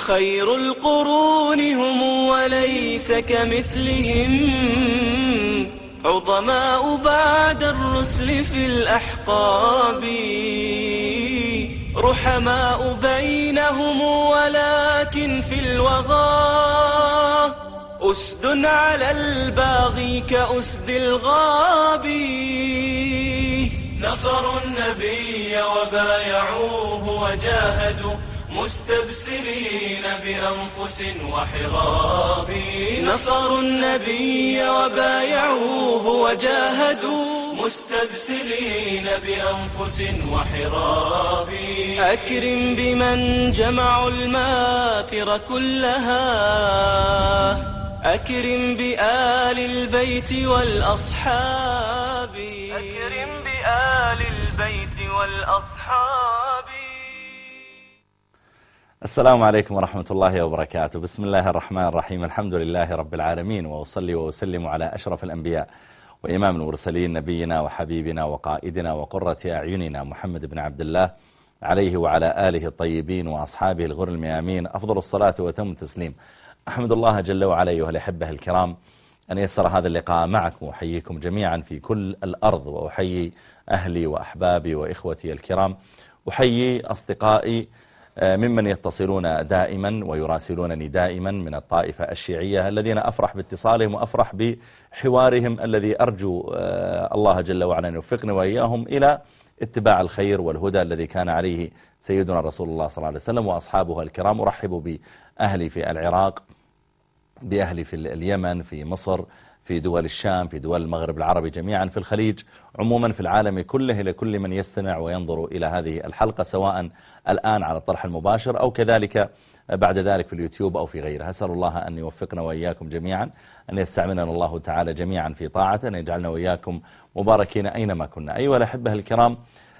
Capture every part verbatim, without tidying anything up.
خير القرون هم وليس كمثلهم عظماء بعد الرسل في الأحقاب رحماء بينهم ولكن في الوغى أسد على الباغي كأسد الغاب نصروا النبي وبايعوه وجاهدوا مستبسلين بأنفس وحراب نصروا النبي وبايعوه وجاهدوا مستبسلين بأنفس وحراب أكرم بمن جمعوا الماثر كلها أكرم بآل البيت والأصحاب أكرم بآل البيت والأصحاب. السلام عليكم ورحمة الله وبركاته. بسم الله الرحمن الرحيم. الحمد لله رب العالمين، وأصلي وأسلم على أشرف الأنبياء وإمام المرسلين نبينا وحبيبنا وقائدنا وقرة أعيننا محمد بن عبد الله عليه وعلى آله الطيبين وأصحابه الغر الميامين أفضل الصلاة وتم التسليم. أحمد الله جل وعلا أيها الأحبة الكرام أن يسر هذا اللقاء معكم، وأحييكم جميعا في كل الأرض، وأحيي أهلي وأحبابي وإخوتي الكرام، أحيي أصدقائي ممن يتصلون دائما ويراسلونني دائما من الطائفة الشيعية الذين أفرح باتصالهم وأفرح بحوارهم الذي أرجو الله جل وعلا أن يوفقني وإياهم إلى اتباع الخير والهدى الذي كان عليه سيدنا رسول الله صلى الله عليه وسلم وأصحابه الكرام. أرحب بأهلي في العراق، بأهلي في اليمن، في مصر، في دول الشام، في دول المغرب العربي جميعا، في الخليج، عموما في العالم كله، لكل من يستمع وينظر إلى هذه الحلقة سواء الآن على الطرح المباشر أو كذلك بعد ذلك في اليوتيوب أو في غيره. أسأل الله أن يوفقنا وإياكم جميعا، أن يستعملنا الله تعالى جميعا في طاعته، أن يجعلنا وإياكم مباركين أينما كنا. أيها الأحبة الكرام،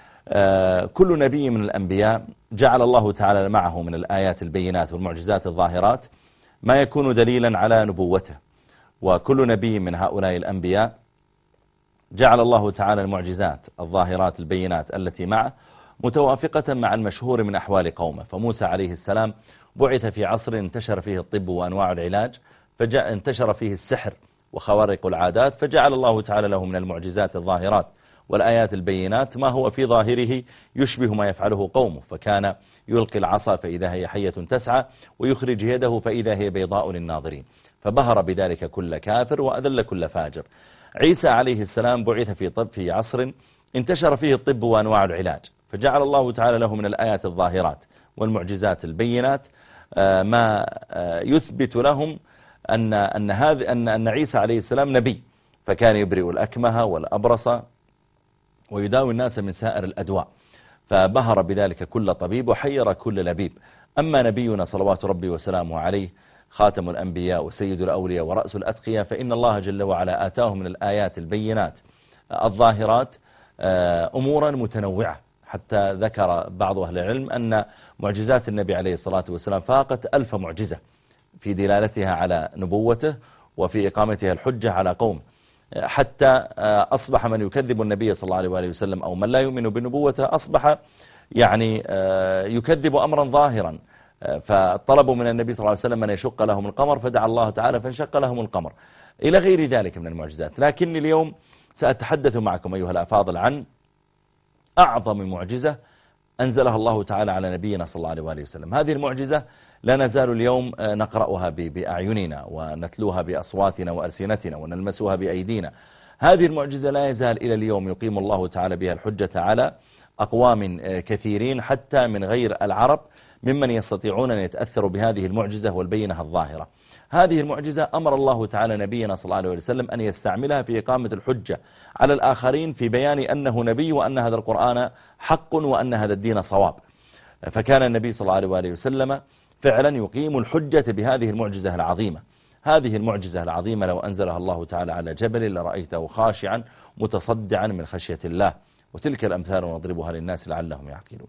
كل نبي من الأنبياء جعل الله تعالى معه من الآيات البينات والمعجزات الظاهرات ما يكون دليلا على نبوته، وكل نبي من هؤلاء الأنبياء جعل الله تعالى المعجزات الظاهرات البينات التي معه متوافقة مع المشهور من أحوال قومه. فموسى عليه السلام بعث في عصر انتشر فيه الطب وأنواع العلاج، فجاء انتشر فيه السحر وخوارق العادات، فجعل الله تعالى له من المعجزات الظاهرات والآيات البينات ما هو في ظاهره يشبه ما يفعله قومه، فكان يلقي العصا فإذا هي حية تسعى ويخرج يده فإذا هي بيضاء للناظرين، فبهر بذلك كل كافر وأذل كل فاجر. عيسى عليه السلام بعث في طب في عصر انتشر فيه الطب وأنواع العلاج، فجعل الله تعالى له من الآيات الظاهرات والمعجزات البينات ما يثبت لهم أن أن هذا أن أن عيسى عليه السلام نبي، فكان يبرئ الأكمه والأبرص ويداوي الناس من سائر الأدواء، فبهر بذلك كل طبيب وحير كل لبيب. أما نبينا صلوات ربي وسلامه عليه خاتم الأنبياء وسيد الأولياء ورأس الأتقياء، فإن الله جل وعلا آتاه من الآيات البينات الظاهرات أمورا متنوعة، حتى ذكر بعض أهل العلم أن معجزات النبي عليه الصلاة والسلام فاقت ألف معجزة في دلالتها على نبوته وفي إقامتها الحجة على قوم، حتى أصبح من يكذب النبي صلى الله عليه وآله وسلم أو من لا يؤمن بنبوته أصبح يعني يكذب أمرا ظاهرا، فطلبوا من النبي صلى الله عليه وسلم أن يشق لهم القمر، فدعا الله تعالى فانشق لهم القمر، إلى غير ذلك من المعجزات. لكن اليوم سأتحدث معكم أيها الأفاضل عن أعظم معجزة أنزلها الله تعالى على نبينا صلى الله عليه وآله وسلم. هذه المعجزة لا نزال اليوم نقرأها بأعيننا ونتلوها بأصواتنا وألسنتنا ونلمسها بأيدينا. هذه المعجزة لا يزال إلى اليوم يقيم الله تعالى بها الحجة على أقوام كثيرين حتى من غير العرب ممن يستطيعون أن يتأثروا بهذه المعجزة والبينة الظاهرة. هذه المعجزة أمر الله تعالى نبينا صلى الله عليه وسلم أن يستعملها في إقامة الحجة على الآخرين في بيان أنه نبي وأن هذا القرآن حق وأن هذا الدين صواب. فكان النبي صلى الله عليه وآله وسلم فعلا يقيم الحجة بهذه المعجزة العظيمة. هذه المعجزة العظيمة لو أنزلها الله تعالى على جبل لرأيته خاشعا متصدعا من خشية الله، وتلك الأمثال نضربها للناس لعلهم يعقلون.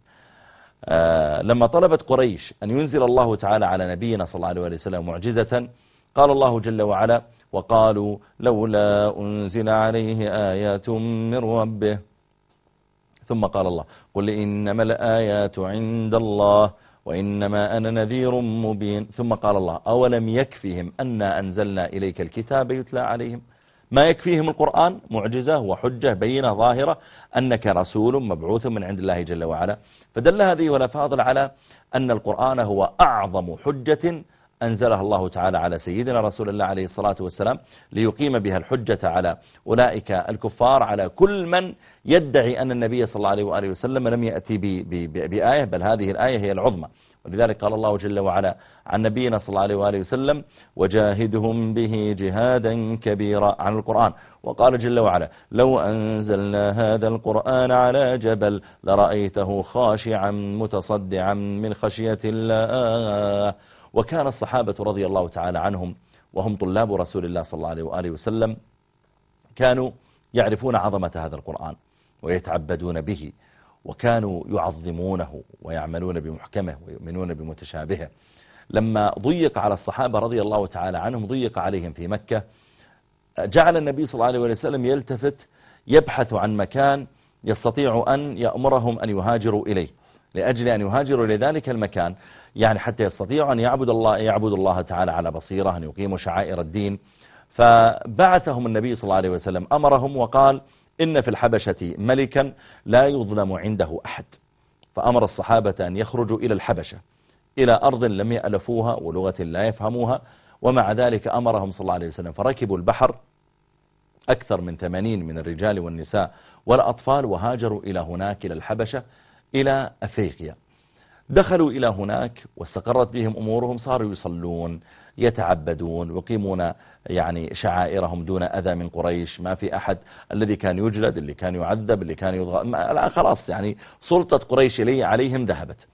آه لما طلبت قريش أن ينزل الله تعالى على نبينا صلى الله عليه وسلم معجزة، قال الله جل وعلا: وقالوا لولا أنزل عليه آيات من ربه. ثم قال الله: قل إنما الآيات عند الله وإنما أنا نذير مبين. ثم قال الله أولم يكفيهم أنا أنزلنا إليك الكتاب يتلى عليهم. ما يكفيهم القرآن معجزة وحجة بينة ظاهرة أنك رسول مبعوث من عند الله جل وعلا. فدل هذه ولا فاضل على أن القرآن هو أعظم حجة أنزلها الله تعالى على سيدنا رسول الله عليه الصلاة والسلام ليقيم بها الحجة على أولئك الكفار، على كل من يدعي أن النبي صلى الله عليه وآله وسلم لم يأتي بآية، بل هذه الآية هي العظمى. ولذلك قال الله جل وعلا عن نبينا صلى الله عليه وآله وسلم وجاهدهم به جهادا كبيرا عن القرآن. وقال جل وعلا لو أنزلنا هذا القرآن على جبل لرأيته خاشعا متصدعا من خشية الله. وكان الصحابة رضي الله تعالى عنهم وهم طلاب رسول الله صلى الله عليه وآله وسلم كانوا يعرفون عظمة هذا القرآن ويتعبدون به، وكانوا يعظمونه ويعملون بمحكمه ويؤمنون بمتشابهه. لما ضيق على الصحابة رضي الله تعالى عنهم، ضيق عليهم في مكة، جعل النبي صلى الله عليه وسلم يلتفت يبحث عن مكان يستطيع أن يأمرهم أن يهاجروا إليه، لأجل أن يهاجروا إلى ذلك المكان، يعني حتى يستطيعوا أن يعبد الله, يعبد الله تعالى على بصيرة، أن يقيموا شعائر الدين. فبعثهم النبي صلى الله عليه وسلم، أمرهم وقال إن في الحبشة ملكا لا يظلم عنده أحد. فأمر الصحابة أن يخرجوا إلى الحبشة، إلى أرض لم يألفوها ولغة لا يفهموها، ومع ذلك أمرهم صلى الله عليه وسلم فركبوا البحر أكثر من ثمانين من الرجال والنساء والأطفال، وهاجروا إلى هناك إلى الحبشة إلى أفريقيا. دخلوا إلى هناك واستقرت بهم أمورهم، صاروا يصلون يتعبدون ويقيمون يعني شعائرهم دون أذى من قريش. ما في أحد، الذي كان يجلد، اللي كان يعذب، اللي كان يضغط، لا خلاص يعني سلطة قريش لي عليهم ذهبت.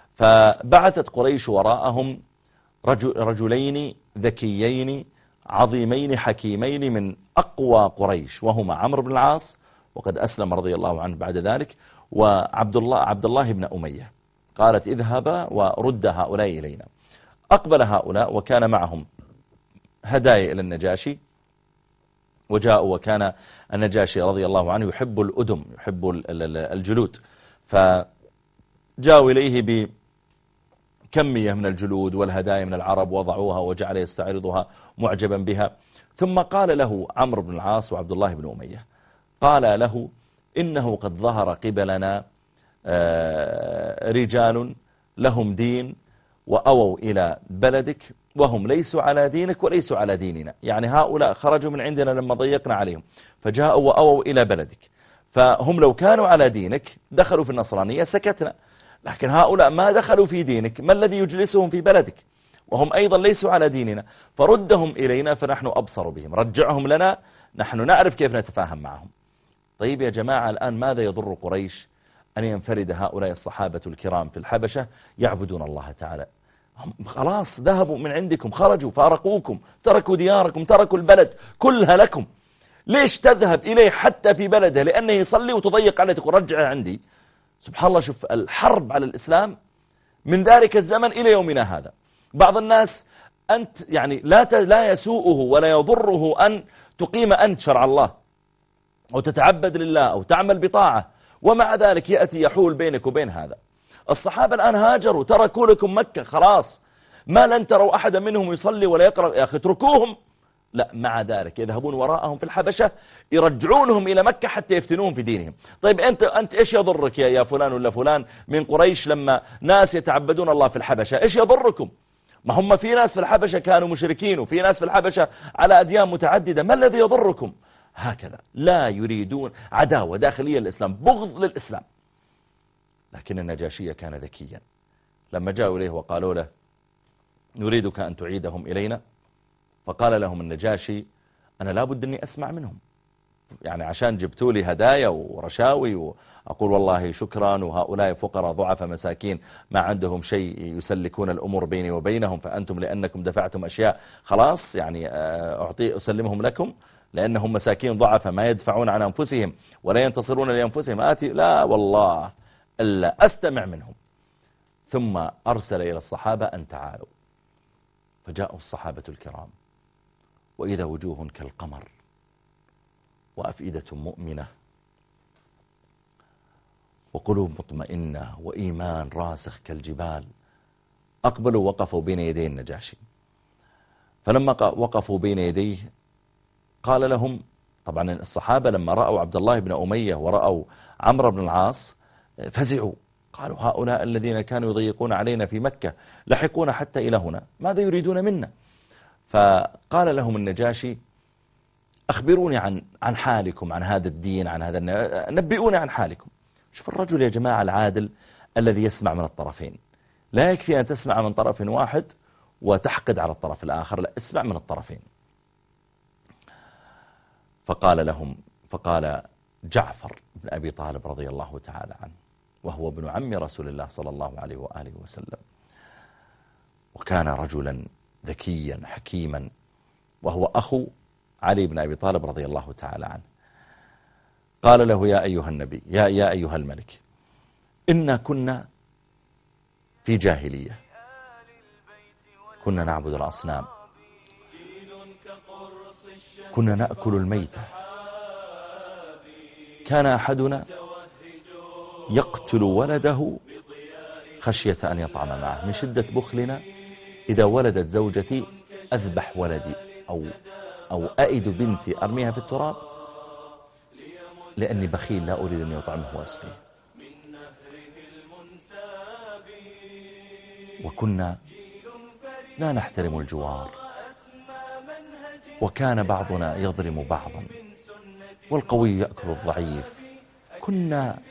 فبعثت قريش وراءهم رجل رجلين ذكيين عظيمين حكيمين من أقوى قريش، وهما عمرو بن العاص وقد أسلم رضي الله عنه بعد ذلك، وعبد الله عبد الله بن أمية. قالت اذهبا ورد هؤلاء إلينا. أقبل هؤلاء وكان معهم هدايا إلى النجاشي، وجاءوا وكان النجاشي رضي الله عنه يحب الأدم، يحب الجلود، فجاءوا إليه بكمية من الجلود والهدايا من العرب، وضعوها وجعل يستعرضها معجبا بها. ثم قال له عمرو بن العاص وعبد الله بن أمية، قال له إنه قد ظهر قبلنا رجال لهم دين وأووا إلى بلدك وهم ليسوا على دينك وليسوا على ديننا. يعني هؤلاء خرجوا من عندنا لما ضيقنا عليهم فجاءوا وأووا إلى بلدك، فهم لو كانوا على دينك دخلوا في النصرانية سكتنا، لكن هؤلاء ما دخلوا في دينك، ما الذي يجلسهم في بلدك وهم أيضا ليسوا على ديننا؟ فردهم إلينا فنحن أبصر بهم، رجعهم لنا نحن نعرف كيف نتفاهم معهم. طيب يا جماعة، الآن ماذا يضر قريش أن ينفرد هؤلاء الصحابة الكرام في الحبشة يعبدون الله تعالى؟ هم خلاص ذهبوا من عندكم، خرجوا فارقوكم، تركوا دياركم، تركوا البلد كلها لكم. ليش تذهب إليه حتى في بلده لأنه يصلي وتضيق عليه تقول رجع عندي؟ سبحان الله، شوف الحرب على الإسلام من ذلك الزمن إلى يومنا هذا. بعض الناس أنت يعني لا لا يسوءه ولا يضره أن تقيم أنت شرع الله أو تتعبد لله أو تعمل بطاعة، ومع ذلك يأتي يحول بينك وبين هذا. الصحابة الآن هاجروا، تركوا لكم مكة، خلاص ما لن تروا أحدا منهم يصلي ولا يقرأ، يا أخي اتركوهم. لا، مع ذلك يذهبون وراءهم في الحبشة يرجعونهم إلى مكة حتى يفتنوهم في دينهم. طيب أنت أنت إيش يضرك يا يا فلان ولا فلان من قريش لما ناس يتعبدون الله في الحبشة؟ إيش يضركم؟ ما هم في ناس في الحبشة كانوا مشركين، وفي ناس في الحبشة على أديان متعددة، ما الذي يضركم؟ هكذا لا يريدون عداوة داخلية للإسلام، بغض للإسلام. لكن النجاشي كان ذكيا، لما جاءوا إليه وقالوا له نريدك أن تعيدهم إلينا، فقال لهم النجاشي أنا لابد أني أسمع منهم، يعني عشان جبتوا لي هدايا ورشاوي وأقول والله شكرا، وهؤلاء فقراء ضعف مساكين ما عندهم شيء يسلكون الأمور بيني وبينهم، فأنتم لأنكم دفعتم أشياء خلاص يعني أعطي أسلمهم لكم لأنهم مساكين ضعف ما يدفعون عن أنفسهم ولا ينتصرون لأنفسهم، آتي لا والله إلا أستمع منهم. ثم أرسل إلى الصحابة أن تعالوا، فجاءوا الصحابة الكرام وإذا وجوه كالقمر وأفئدة مؤمنة وقلوب مطمئنة وإيمان راسخ كالجبال. أقبلوا وقفوا بين يدي النجاشي. فلما وقفوا بين يديه قال لهم، طبعا الصحابة لما رأوا عبد الله بن أمية ورأوا عمرو بن العاص فزعوا، قالوا هؤلاء الذين كانوا يضيقون علينا في مكة لحقونا حتى إلى هنا، ماذا يريدون منا؟ فقال لهم النجاشي أخبروني عن عن حالكم، عن هذا الدين، عن هذا، نبئوني عن حالكم. شوف الرجل يا جماعة العادل الذي يسمع من الطرفين، لا يكفي أن تسمع من طرف واحد وتحقد على الطرف الآخر، لا، اسمع من الطرفين. فقال لهم، فقال جعفر بن أبي طالب رضي الله تعالى عنه، وهو ابن عم رسول الله صلى الله عليه وآله وسلم، وكان رجلا ذكيا حكيما، وهو أخو علي بن أبي طالب رضي الله تعالى عنه. قال له يا أيها النبي، يا, يا أيها الملك، إنا كنا في جاهلية، كنا نعبد الأصنام، كنا نأكل الميتة، كان أحدنا يقتل ولده خشية أن يطعم معه، من شدة بخلنا إذا ولدت زوجتي أذبح ولدي أو, أو أئد بنتي أرميها في التراب لأني بخيل لا أريد أن يطعمه وأسقيه. وكنا لا نحترم الجوار، وكان بعضنا يظلم بعضا، والقوي يأكل الضعيف. كنا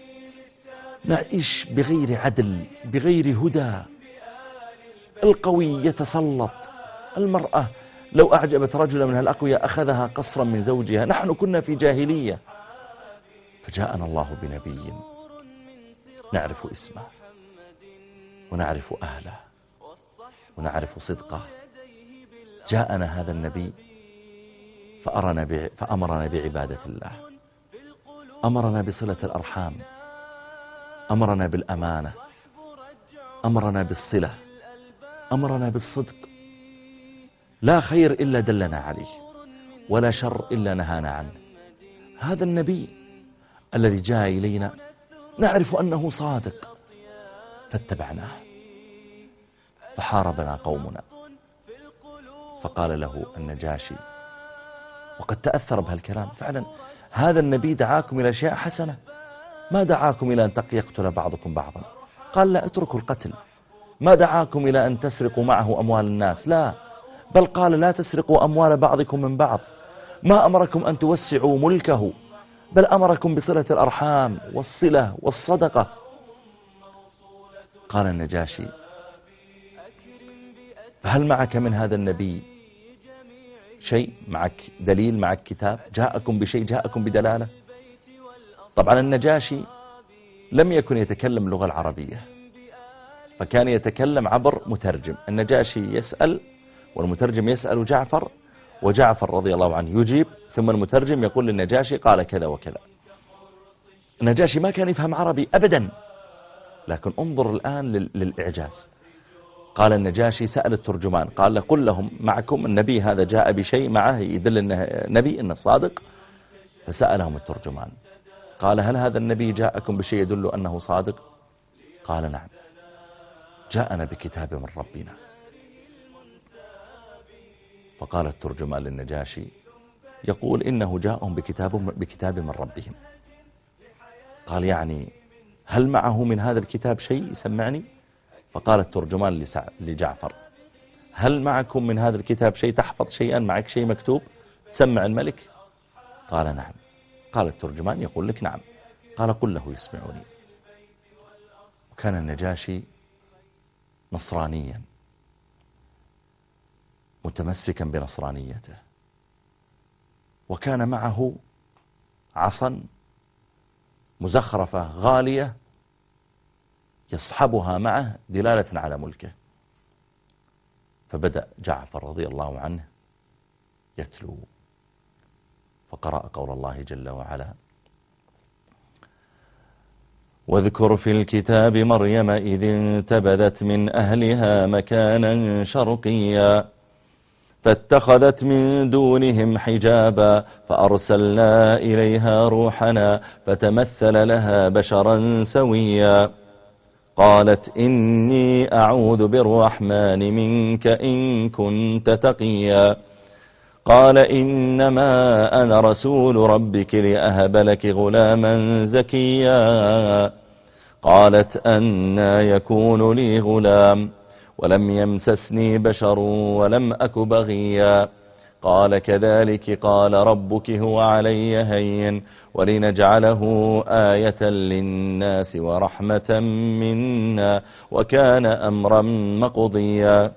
نعيش بغير عدل، بغير هدى، القوي يتسلط، المرأة لو أعجبت رجلا من الأقوياء أخذها قصرا من زوجها. نحن كنا في جاهلية، فجاءنا الله بنبي نعرف اسمه ونعرف أهله ونعرف صدقه. جاءنا هذا النبي فأرنا فأمرنا بعبادة الله، أمرنا بصلة الأرحام، أمرنا بالأمانة، أمرنا بالصلة، أمرنا بالصدق. لا خير إلا دلنا عليه، ولا شر إلا نهانا عنه. هذا النبي الذي جاء إلينا نعرف أنه صادق، فاتبعناه، فحاربنا قومنا. فقال له النجاشي، وقد تأثر بهالكلام فعلا، هذا النبي دعاكم إلى أشياء حسنة، ما دعاكم إلى أن يقتل بعضكم بعضا، قال لا اتركوا القتل. ما دعاكم إلى أن تسرقوا معه أموال الناس، لا، بل قال لا تسرقوا أموال بعضكم من بعض. ما أمركم أن توسعوا ملكه، بل أمركم بصلة الأرحام والصلة والصدقة. قال النجاشي فهل معك من هذا النبي شيء؟ معك دليل؟ معك كتاب؟ جاءكم بشيء؟ جاءكم بدلالة؟ طبعا النجاشي لم يكن يتكلم اللغة العربية، فكان يتكلم عبر مترجم. النجاشي يسأل والمترجم يسأل جعفر، وجعفر رضي الله عنه يجيب، ثم المترجم يقول للنجاشي قال كذا وكذا. النجاشي ما كان يفهم عربي أبدا، لكن انظر الآن للإعجاز. قال النجاشي سأل الترجمان، قال له قل لهم معكم النبي هذا جاء بشيء معه يدل أنه نبي، أنه صادق. فسألهم الترجمان قال هل هذا النبي جاءكم بشيء يدل أنه صادق؟ قال نعم، جاءنا بكتاب من ربنا. فقال الترجمان للنجاشي يقول إنه جاءهم بكتاب, بكتاب من ربهم. قال يعني هل معه من هذا الكتاب شيء يسمعني؟ فقال الترجمان لجعفر هل معكم من هذا الكتاب شيء، تحفظ شيئا، معك شيء مكتوب تسمع الملك؟ قال نعم. قال الترجمان يقول لك نعم. قال قل له يسمعني. وكان النجاشي نصرانيا متمسكا بنصرانيته، وكان معه عصا مزخرفة غالية يصحبها معه دلالة على ملكه. فبدأ جعفر رضي الله عنه يتلو، فقرأ قول الله جل وعلا واذكر في الكتاب مريم إذ انتبذت من أهلها مكانا شرقيا فاتخذت من دونهم حجابا فأرسلنا إليها روحنا فتمثل لها بشرا سويا قالت إني أعوذ بالرحمن منك إن كنت تقيا قال إنما أنا رسول ربك لأهب لك غلاما زكيا قالت أنى يكون لي غلام ولم يمسسني بشر ولم أك بغيا قال كذلك قال ربك هو علي هين ولنجعله آية للناس ورحمة منا وكان أمرا مقضيا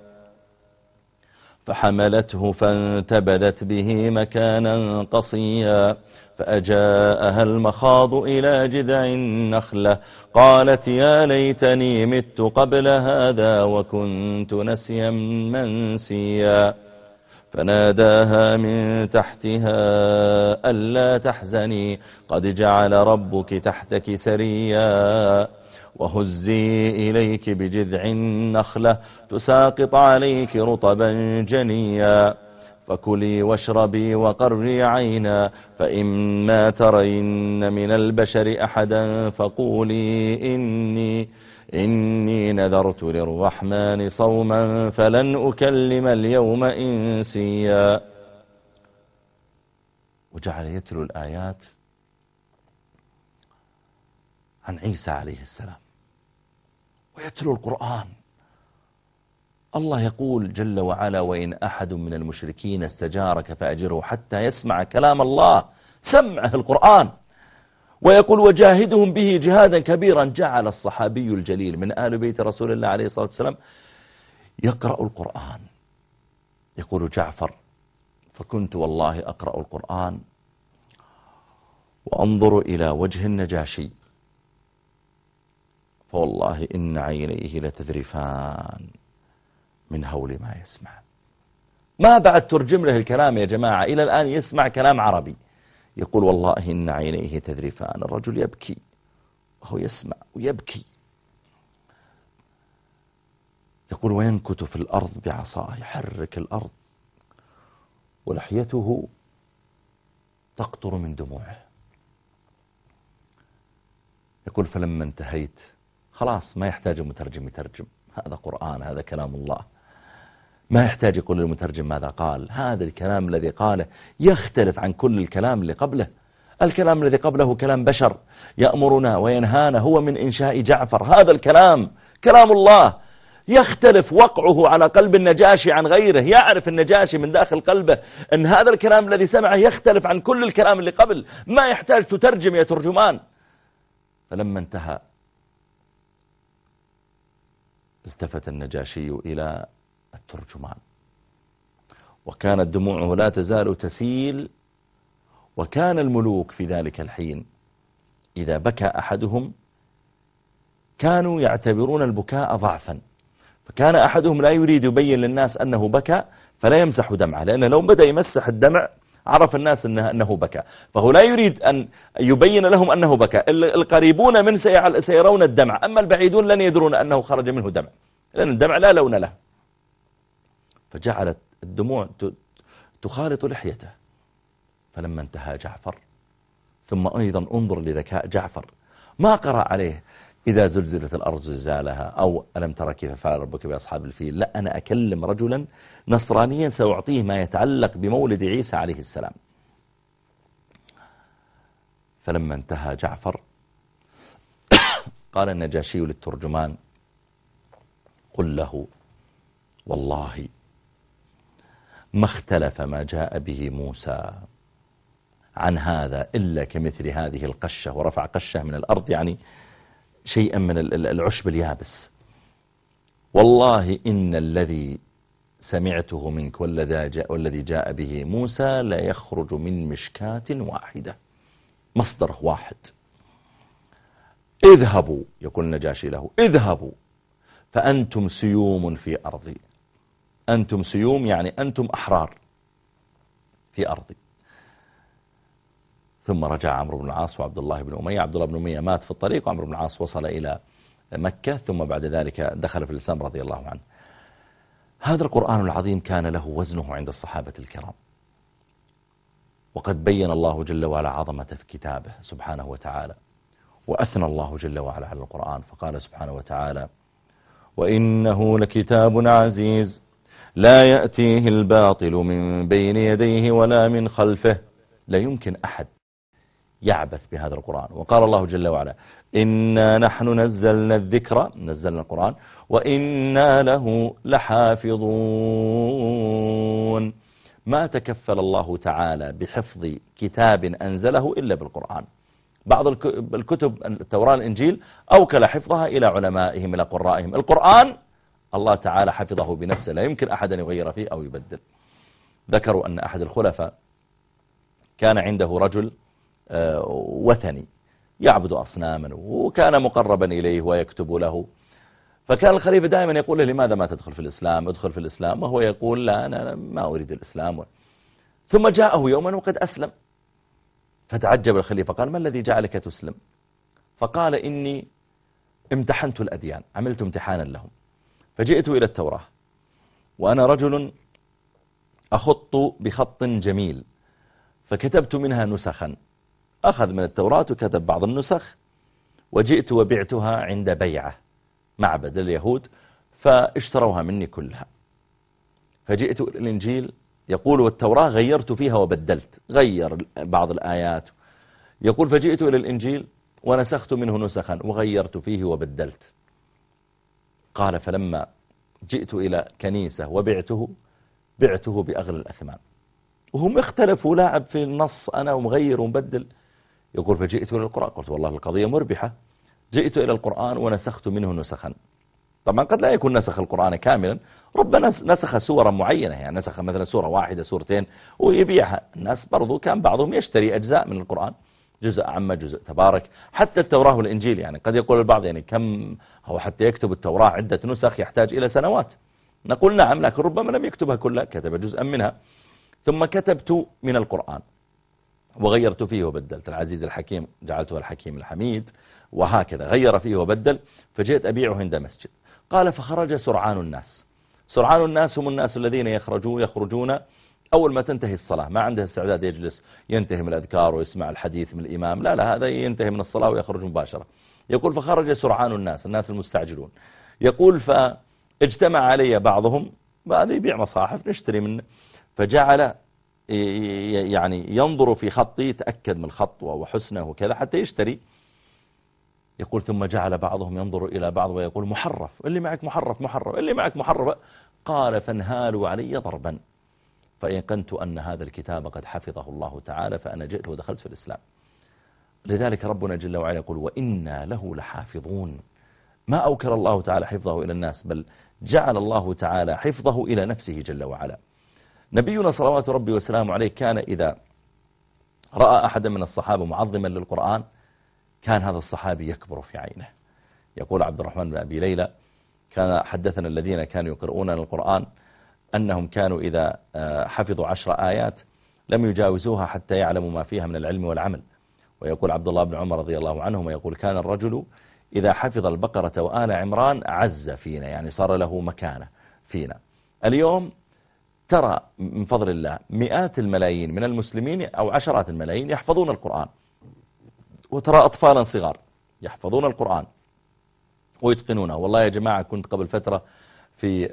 فحملته فانتبذت به مكانا قصيا فأجاءها المخاض إلى جذع النخلة قالت يا ليتني مت قبل هذا وكنت نسيا منسيا فناداها من تحتها ألا تحزني قد جعل ربك تحتك سريا وهزي إليك بجذع النخلة تساقط عليك رطبا جنيا فكلي واشربي وقري عينا فإما ترين من البشر أحدا فقولي إني إني نذرت للرحمن صوما فلن أكلم اليوم إنسيا. وجعل يتلو الآيات عن عيسى عليه السلام ويتلو القرآن. الله يقول جل وعلا وإن أحد من المشركين استجارك فأجره حتى يسمع كلام الله، سمعه القرآن. ويقول وجاهدهم به جهادا كبيرا. جعل الصحابي الجليل من آل بيت رسول الله عليه الصلاة والسلام يقرأ القرآن. يقول جعفر فكنت والله أقرأ القرآن وأنظر إلى وجه النجاشي فوالله إن عينيه لتذرفان من هول ما يسمع. ما بعد ترجم له الكلام يا جماعة، إلى الآن يسمع كلام عربي. يقول والله إن عينيه تذرفان. الرجل يبكي وهو يسمع ويبكي. يقول وينكت في الأرض بعصاه، يحرك الأرض ولحيته تقطر من دموعه. يقول فلما انتهيت خلاص ما يحتاج المترجم يترجم، هذا قرآن، هذا كلام الله، ما يحتاج يقول المترجم ماذا قال. هذا الكلام الذي قاله يختلف عن كل الكلام اللي قبله. الكلام الذي قبله كلام بشر يأمرنا وينهانا، هو من إنشاء جعفر. هذا الكلام كلام الله، يختلف وقعه على قلب النجاشي عن غيره. يعرف النجاشي من داخل قلبه أن هذا الكلام الذي سمعه يختلف عن كل الكلام اللي قبل، ما يحتاج تترجم يا ترجمان. فلما انتهى التفت النجاشي إلى الترجمان وكانت دموعه لا تزال تسيل. وكان الملوك في ذلك الحين إذا بكى أحدهم كانوا يعتبرون البكاء ضعفا، فكان أحدهم لا يريد يبين للناس أنه بكى فلا يمسح دمعه، لأنه لو بدأ يمسح الدمع عرف الناس أنه, أنه بكى، فهو لا يريد أن يبين لهم أنه بكى. القريبون من سيرون الدمع، أما البعيدون لن يدرون أنه خرج منه دمع، لأن الدمع لا لون له. فجعلت الدموع تخالط لحيته. فلما انتهى جعفر، ثم أيضا انظر لذكاء جعفر، ما قرأ عليه إذا زلزلت الأرض زلزالها أو ألم ترى كيف فعل ربك بأصحاب الفيل. لا، أنا أكلم رجلا نصرانيا سأعطيه ما يتعلق بمولد عيسى عليه السلام. فلما انتهى جعفر قال النجاشي للترجمان قل له والله ما اختلف ما جاء به موسى عن هذا إلا كمثل هذه القشة، ورفع قشة من الأرض يعني شيئا من العشب اليابس. والله إن الذي سمعته منك والذي جاء به موسى لا يخرج من مشكاة واحدة، مصدر واحد. اذهبوا، يقول النجاشي له اذهبوا فأنتم سيوم في أرضي. أنتم سيوم يعني أنتم أحرار في أرضي. ثم رجع عمرو بن العاص وعبد الله بن أمية. عبد الله بن أمية مات في الطريق، وعمرو بن العاص وصل إلى مكة، ثم بعد ذلك دخل في الإسلام رضي الله عنه. هذا القرآن العظيم كان له وزنه عند الصحابة الكرام، وقد بين الله جل وعلا عظمته في كتابه سبحانه وتعالى، وأثنى الله جل وعلا على القرآن فقال سبحانه وتعالى: وإنه لكتاب عزيز لا يأتيه الباطل من بين يديه ولا من خلفه. لا يمكن أحد يعبث بهذا القرآن. وقال الله جل وعلا: إنا نحن نزلنا الذكر، نزلنا القرآن، وإنا له لحافظون. ما تكفل الله تعالى بحفظ كتاب أنزله إلا بالقرآن. بعض الكتب التوراة الإنجيل أوكل حفظها إلى علمائهم إلى قرائهم. القرآن الله تعالى حفظه بنفسه، لا يمكن أحد أن يغير فيه أو يبدل. ذكروا أن أحد الخلفاء كان عنده رجل وثني يعبد أصناما وكان مقربا إليه ويكتب له، فكان الخليفة دائما يقول له: لماذا ما تدخل في الإسلام؟ ادخل في الإسلام. وهو يقول: لا، أنا ما أريد الإسلام. ثم جاءه يوما وقد أسلم، فتعجب الخليفة، قال: ما الذي جعلك تسلم؟ فقال: إني امتحنت الأديان، عملت امتحانا لهم، فجئت إلى التوراة وأنا رجل أخط بخط جميل، فكتبت منها نسخا. أخذ من التوراة وكتب بعض النسخ، وجئت وبعتها عند بيعة معبد اليهود فاشتروها مني كلها. فجئت إلى الإنجيل، يقول: والتوراة غيرت فيها وبدلت، غير بعض الآيات. يقول: فجئت إلى الإنجيل ونسخت منه نسخا وغيرت فيه وبدلت. قال: فلما جئت إلى كنيسة وبعته، بعته بأغلى الأثمان، وهم اختلفوا لاعب في النص، أنا ومغير ومبدل. يقول: فجئت إلى القرآن، قلت: والله القضية مربحة. جئت إلى القرآن ونسخت منه نسخا. طبعا قد لا يكون نسخ القرآن كاملا، ربما نسخ سورة معينة، يعني نسخ مثلا سورة واحدة سورتين ويبيعها. الناس برضو كان بعضهم يشتري أجزاء من القرآن، جزء عامة جزء تبارك. حتى التوراة والإنجيل، يعني قد يقول البعض: يعني كم هو حتى يكتب التوراة عدة نسخ يحتاج إلى سنوات؟ نقول: نعم، لكن ربما لم يكتبها كلها، كتب جزءا منها. ثم كتبت من القرآن وغيرت فيه وبدلت، العزيز الحكيم جعلته الحكيم الحميد، وهكذا غير فيه وبدل. فجئت أبيعه عند مسجد. قال: فخرج سرعان الناس. سرعان الناس هم الناس الذين يخرجون يخرجون أول ما تنتهي الصلاة، ما عنده استعداد يجلس ينتهي من الأذكار ويسمع الحديث من الإمام، لا لا، هذا ينتهي من الصلاة ويخرج مباشرة. يقول: فخرج سرعان الناس، الناس المستعجلون. يقول: فاجتمع علي بعضهم، بعد يبيع مصاحف نشتري منه، فجعل يعني ينظر في خطي، يتأكد من الخط وحسنه وكذا حتى يشتري. يقول: ثم جعل بعضهم ينظر إلى بعض ويقول: محرف، اللي معك محرف محرف، اللي معك محرف. قال: فانهالوا علي ضربا، فأيقنت أن هذا الكتاب قد حفظه الله تعالى، فأنا جئت ودخلت في الإسلام. لذلك ربنا جل وعلا يقول: وإنا له لحافظون. ما أوكل الله تعالى حفظه إلى الناس، بل جعل الله تعالى حفظه إلى نفسه جل وعلا. نبينا صلوات ربي وسلامه عليه كان إذا رأى أحدا من الصحابة معظما للقرآن كان هذا الصحابي يكبر في عينه. يقول عبد الرحمن بن أبي ليلى: كان حدثنا الذين كانوا يقرؤون القرآن أنهم كانوا إذا حفظوا عشر آيات لم يجاوزوها حتى يعلموا ما فيها من العلم والعمل. ويقول عبد الله بن عمر رضي الله عنهما يقول: كان الرجل إذا حفظ البقرة وآل عمران عز فينا، يعني صار له مكانة فينا. اليوم ترى من فضل الله مئات الملايين من المسلمين أو عشرات الملايين يحفظون القرآن، وترى أطفالا صغار يحفظون القرآن ويتقنونه. والله يا جماعة كنت قبل فترة في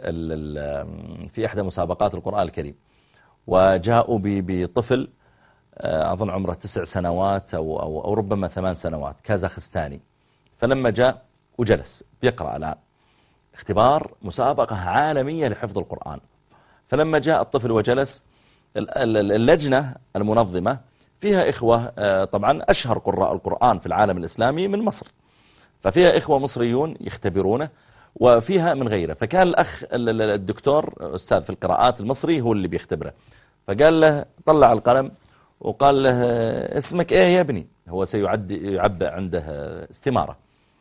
في إحدى مسابقات القرآن الكريم، وجاءوا بطفل أظن عمره تسع سنوات أو, أو, أو ربما ثمان سنوات كازاخستاني. فلما جاء وجلس بيقرأ الآن اختبار مسابقة عالمية لحفظ القرآن، فلما جاء الطفل وجلس اللجنة المنظمة فيها إخوة طبعا أشهر قراء القرآن في العالم الإسلامي من مصر، ففيها إخوة مصريون يختبرونه وفيها من غيره. فكان الأخ الدكتور أستاذ في القراءات المصري هو اللي بيختبره، فقال له طلع القلم وقال له: اسمك ايه يا ابني؟ هو سيعد يعبأ عنده استمارة.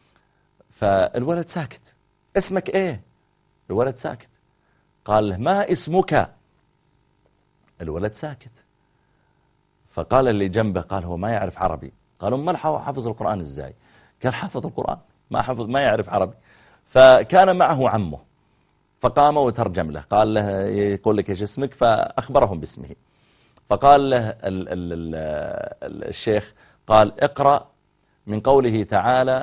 فالولد ساكت. اسمك ايه؟ الولد ساكت. قال له: ما اسمك؟ الولد ساكت. فقال اللي جنبه، قال: هو ما يعرف عربي. قالوا: ما حفظ القرآن ازاي؟ قال: حفظ القرآن، ما حفظ، ما يعرف عربي. فكان معه عمه فقام وترجم له، قال له: يقول لك ايش اسمك؟ فأخبرهم باسمه. فقال له ال ال ال الشيخ، قال: اقرأ من قوله تعالى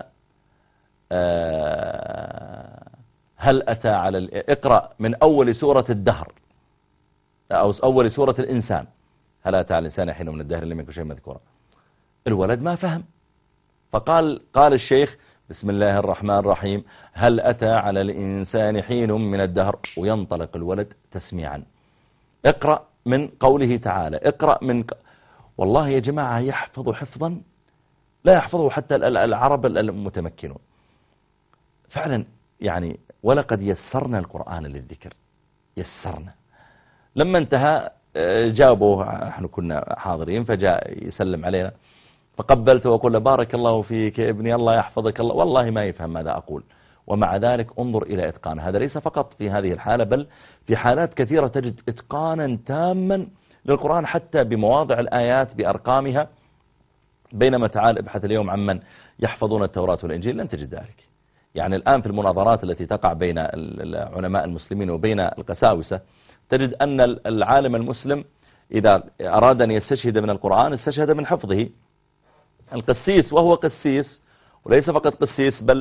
هل أتى على اقرأ من أول سورة الدهر أو أول سورة الإنسان، هل أتى على الإنسان حين من الدهر لم يكن شيء مذكورا. الولد ما فهم، فقال قال الشيخ بسم الله الرحمن الرحيم هل أتى على الإنسان حين من الدهر، وينطلق الولد تسميعا. اقرأ من قوله تعالى، اقرأ من ق... والله يا جماعة يحفظ حفظا لا يحفظه حتى العرب المتمكنون فعلا يعني. ولقد يسرنا القرآن للذكر، يسرنا. لما انتهى جابوه، احنا كنا حاضرين، فجاء يسلم علينا فقبلته وقل له بارك الله فيك يا ابني الله يحفظك الله. والله ما يفهم ماذا أقول، ومع ذلك انظر إلى إتقان. هذا ليس فقط في هذه الحالة، بل في حالات كثيرة تجد إتقانا تاما للقرآن حتى بمواضع الآيات بأرقامها. بينما تعال ابحث اليوم عمن يحفظون التوراة والإنجيل لن تجد ذلك. يعني الآن في المناظرات التي تقع بين العلماء المسلمين وبين القساوسة تجد أن العالم المسلم إذا أراد أن يستشهد من القرآن استشهد من حفظه. القسيس وهو قسيس وليس فقط قسيس بل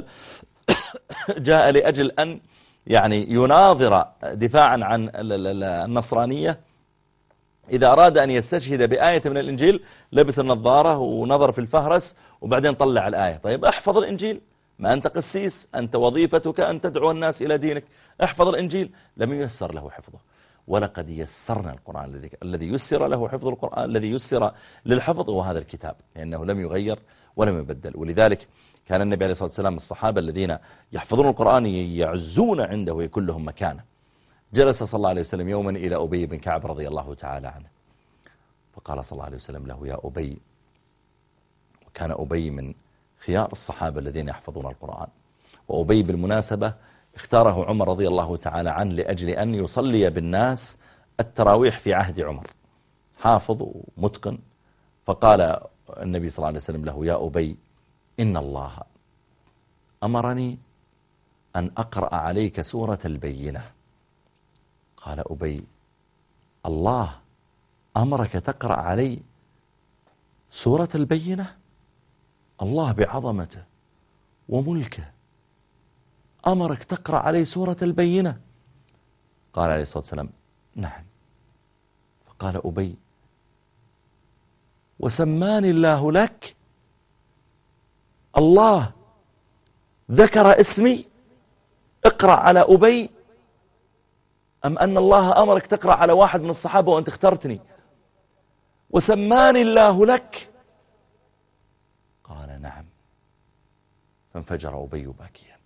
جاء لأجل أن يعني يناظر دفاعا عن النصرانية، إذا أراد أن يستشهد بآية من الإنجيل لبس النظارة ونظر في الفهرس وبعدين طلع الآية. طيب احفظ الإنجيل، ما أنت قسيس، أنت وظيفتك أن تدعو الناس إلى دينك، احفظ الإنجيل. لم ييسر له حفظه. ولقد يسرنا القرآن للذكر. الذي يسر له حفظ القرآن، الذي يسر للحفظ هو هذا الكتاب، لأنه لم يغير ولم يبدل. ولذلك كان النبي عليه الصلاة والسلام الصحابة الذين يحفظون القرآن يعزون عنده ويكون لهم مكانه. جلس صلى الله عليه وسلم يوما إلى أبي بن كعب رضي الله تعالى عنه، فقال صلى الله عليه وسلم له يا أبي، وكان أبي من خيار الصحابة الذين يحفظون القرآن. وأبي بالمناسبة اختاره عمر رضي الله تعالى عنه لأجل أن يصلي بالناس التراويح في عهد عمر، حافظ ومتقن. فقال النبي صلى الله عليه وسلم له يا أبي إن الله أمرني أن أقرأ عليك سورة البينة. قال أبي الله أمرك تقرأ علي سورة البينة؟ الله بعظمته وملكه أمرك تقرأ علي سورة البينة؟ قال عليه الصلاة والسلام نعم. فقال أبي وسماني الله لك؟ الله ذكر اسمي اقرأ على أبي، أم أن الله أمرك تقرأ على واحد من الصحابة وأنت اخترتني؟ وسماني الله لك؟ قال نعم. فانفجر أبي باكيا.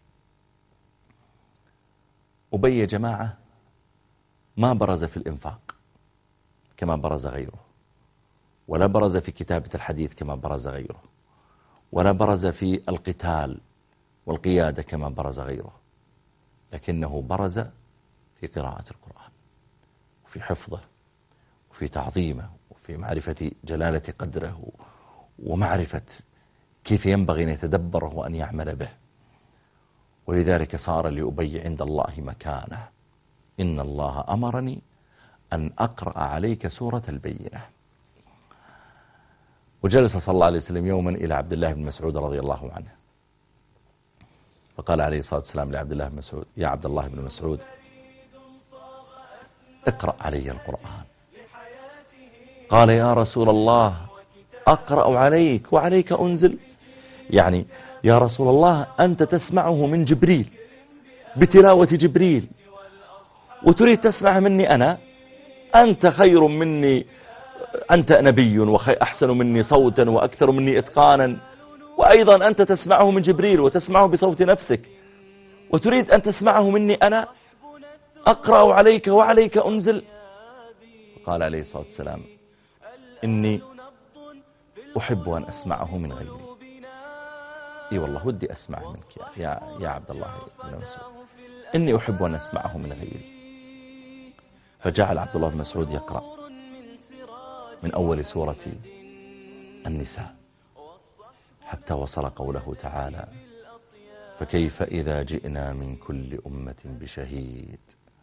أبي يا جماعة ما برز في الإنفاق كما برز غيره، ولا برز في كتابة الحديث كما برز غيره، ولا برز في القتال والقيادة كما برز غيره، لكنه برز في قراءة القرآن وفي حفظه وفي تعظيمه وفي معرفة جلالة قدره ومعرفة كيف ينبغي أن يتدبره وأن يعمل به. ولذلك صار لأبي عند الله مكانه. إن الله أمرني أن أقرأ عليك سورة البينة. وجلس صلى الله عليه وسلم يوما إلى عبد الله بن مسعود رضي الله عنه، فقال عليه الصلاة والسلام لعبد الله بن مسعود يا عبد الله بن مسعود اقرأ علي القرآن. قال يا رسول الله أقرأ عليك وعليك أنزل؟ يعني يا رسول الله أنت تسمعه من جبريل بتلاوة جبريل وتريد تسمع مني أنا؟ أنت خير مني، أنت نبي وأحسن مني صوتا وأكثر مني إتقانا، وأيضا أنت تسمعه من جبريل وتسمعه بصوت نفسك، وتريد أن تسمعه مني أنا؟ أقرأ عليك وعليك أنزل. قال عليه الصلاة والسلام إني أحب أن أسمعه من غيري. إي والله ودي أسمع منك يا, يا عبد الله بن مسعود، إني أحب أن أسمعه من غيري. فجعل عبد الله بن مسعود يقرأ من أول سورة النساء حتى وصل قوله تعالى فكيف إذا جئنا من كل أمة بشهيد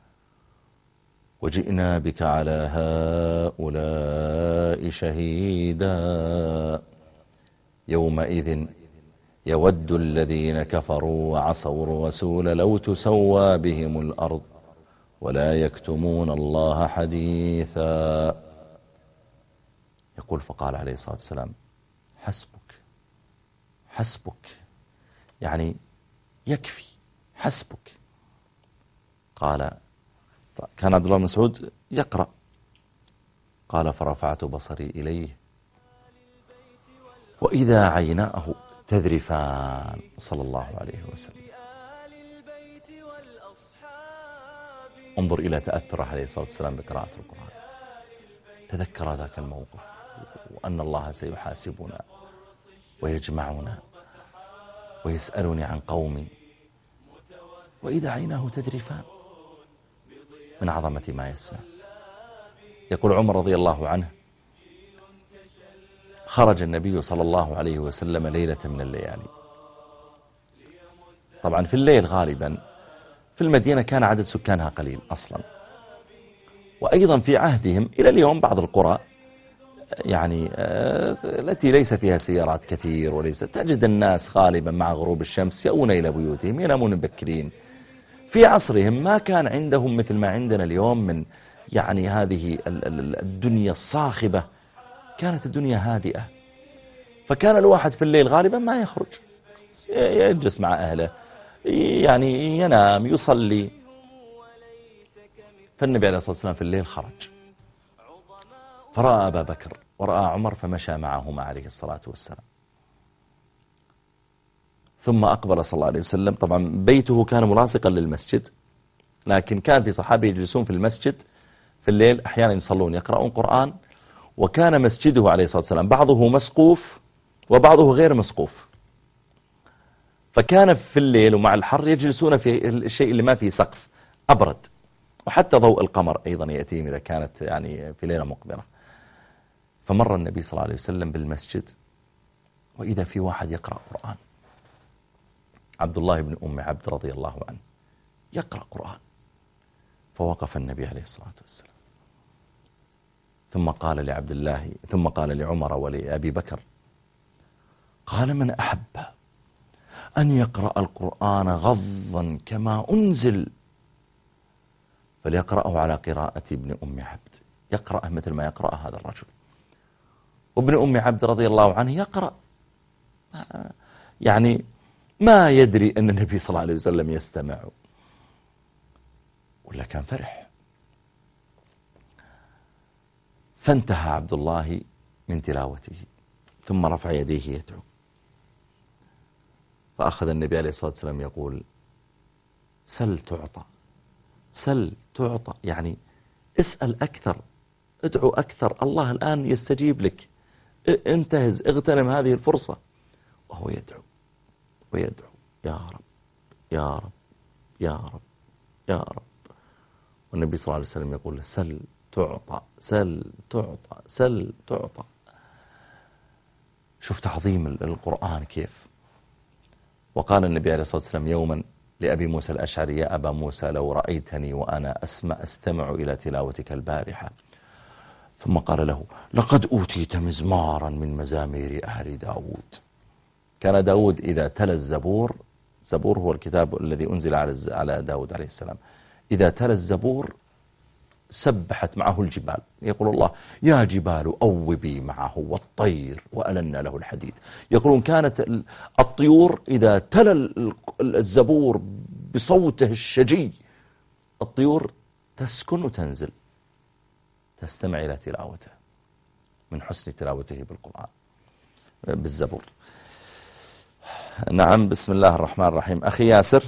وجئنا بك على هؤلاء شهيدا يومئذ يود الذين كفروا وعصوا الرسول لو تسوى بهم الأرض ولا يكتمون الله حديثا. يقول فقال عليه الصلاة والسلام حسبك حسبك، يعني يكفي، حسبك. قال كان عبد الله بن مسعود يقرأ، قال فرفعت بصري إليه وإذا عيناه تذرفان صلى الله عليه وسلم. انظر إلى تأثره عليه الصلاة والسلام بقراءة القرآن، تذكر ذاك الموقف وأن الله سيحاسبنا ويجمعنا ويسألني عن قومي وإذا عيناه تذرفان من عظمة ما يسمع. يقول عمر رضي الله عنه خرج النبي صلى الله عليه وسلم ليلة من الليالي. طبعا في الليل غالبا في المدينة كان عدد سكانها قليل أصلا، وأيضا في عهدهم إلى اليوم بعض القرى يعني التي ليس فيها سيارات كثير وليس تجد الناس غالبا مع غروب الشمس يأون إلى بيوتهم ينامون مبكرين. في عصرهم ما كان عندهم مثل ما عندنا اليوم من يعني هذه الدنيا الصاخبة، كانت الدنيا هادئة، فكان الواحد في الليل غالبا ما يخرج، يجلس مع أهله يعني ينام يصلي. فالنبي عليه الصلاة والسلام في الليل خرج فرأى أبا بكر ورأى عمر فمشى معهما عليه الصلاة والسلام، ثم أقبل صلى الله عليه وسلم. طبعا بيته كان ملاصقا للمسجد، لكن كان في صحابة يجلسون في المسجد في الليل أحيانا يصلون يقرؤون قرآن، وكان مسجده عليه الصلاة والسلام بعضه مسقوف وبعضه غير مسقوف، فكان في الليل ومع الحر يجلسون في الشيء اللي ما فيه سقف أبرد، وحتى ضوء القمر أيضا يأتيهم إذا كانت يعني في ليلة مقبرة. فمر النبي صلى الله عليه وسلم بالمسجد وإذا في واحد يقرأ قرآن، عبد الله بن أم عبد رضي الله عنه يقرأ قرآن. فوقف النبي عليه الصلاة والسلام ثم قال لعبد الله ثم قال لعمر ولأبي بكر، قال من أحب أن يقرأ القرآن غضا كما أنزل فليقرأه على قراءة ابن أم عبد، يقرأه مثل ما يقرأ هذا الرجل. وابن أم عبد رضي الله عنه يقرأ يعني ما يدري أن النبي صلى الله عليه وسلم يستمع، ولا كان فرح. فانتهى عبد الله من تلاوته ثم رفع يديه يدعو، فأخذ النبي عليه الصلاة والسلام يقول سل تعطى سل تعطى، يعني اسأل أكثر، ادعو أكثر، الله الآن يستجيب لك، انتهز اغتنم هذه الفرصة. وهو يدعو ويدعو يا رب يا رب يا رب يا رب، والنبي صلى الله عليه وسلم يقول سل تعطى سل تعطى سل تعطى. شوف تعظيم القرآن كيف. وقال النبي عليه الصلاة والسلام يوما لأبي موسى الأشعري يا أبا موسى لو رأيتني وأنا أسمع أستمع إلى تلاوتك البارحة، ثم قال له لقد أوتيت مزمارا من مزامير أهل داود. كان داود إذا تلا الزبور، زبور هو الكتاب الذي أنزل على داود عليه السلام، إذا تلا الزبور سبحت معه الجبال، يقول الله يا جبال أوبي معه والطير وألنا له الحديد. يقولون كانت الطيور إذا تلا الزبور بصوته الشجي الطيور تسكن وتنزل تستمع إلى تلاوته من حسن تلاوته بالقرآن بالزبور. نعم، بسم الله الرحمن الرحيم. أخي ياسر.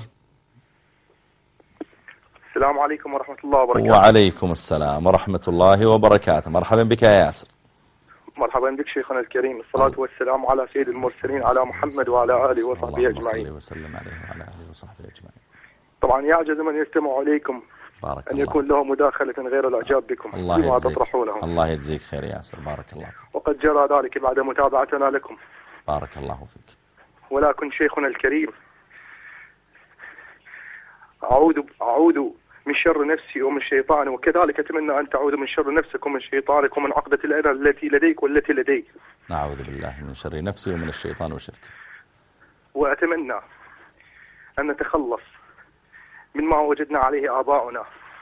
السلام عليكم ورحمة الله وبركاته. وعليكم السلام ورحمة الله وبركاته. مرحبا بك يا ياسر. مرحبا بك شيخنا الكريم، الصلاة والسلام على سيد المرسلين على محمد وعلى آله وصحبه أجمعين. اللهم صل وسلم عليه وعلى آله وصحبه أجمعين. طبعا يعجز من يستمع إليكم بارك أن الله. يكون له مداخلة غير الإعجاب بكم فيما تطرحونه. الله يجزيك خير يا ياسر، بارك الله فيك. وقد جرى ذلك بعد متابعتنا لكم. بارك الله فيك. ولكن شيخنا الكريم أعوذ أعوذ من شر نفسي ومن شيطاني، وكذلك أتمنى أن تعوذ من شر نفسك ومن شيطانك ومن عقدة الأذى التي لديك والتي لدي. نعوذ بالله من شر نفسي ومن الشيطان وشركه. وأتمنى أن نتخلص مما وجدنا عليه آباؤنا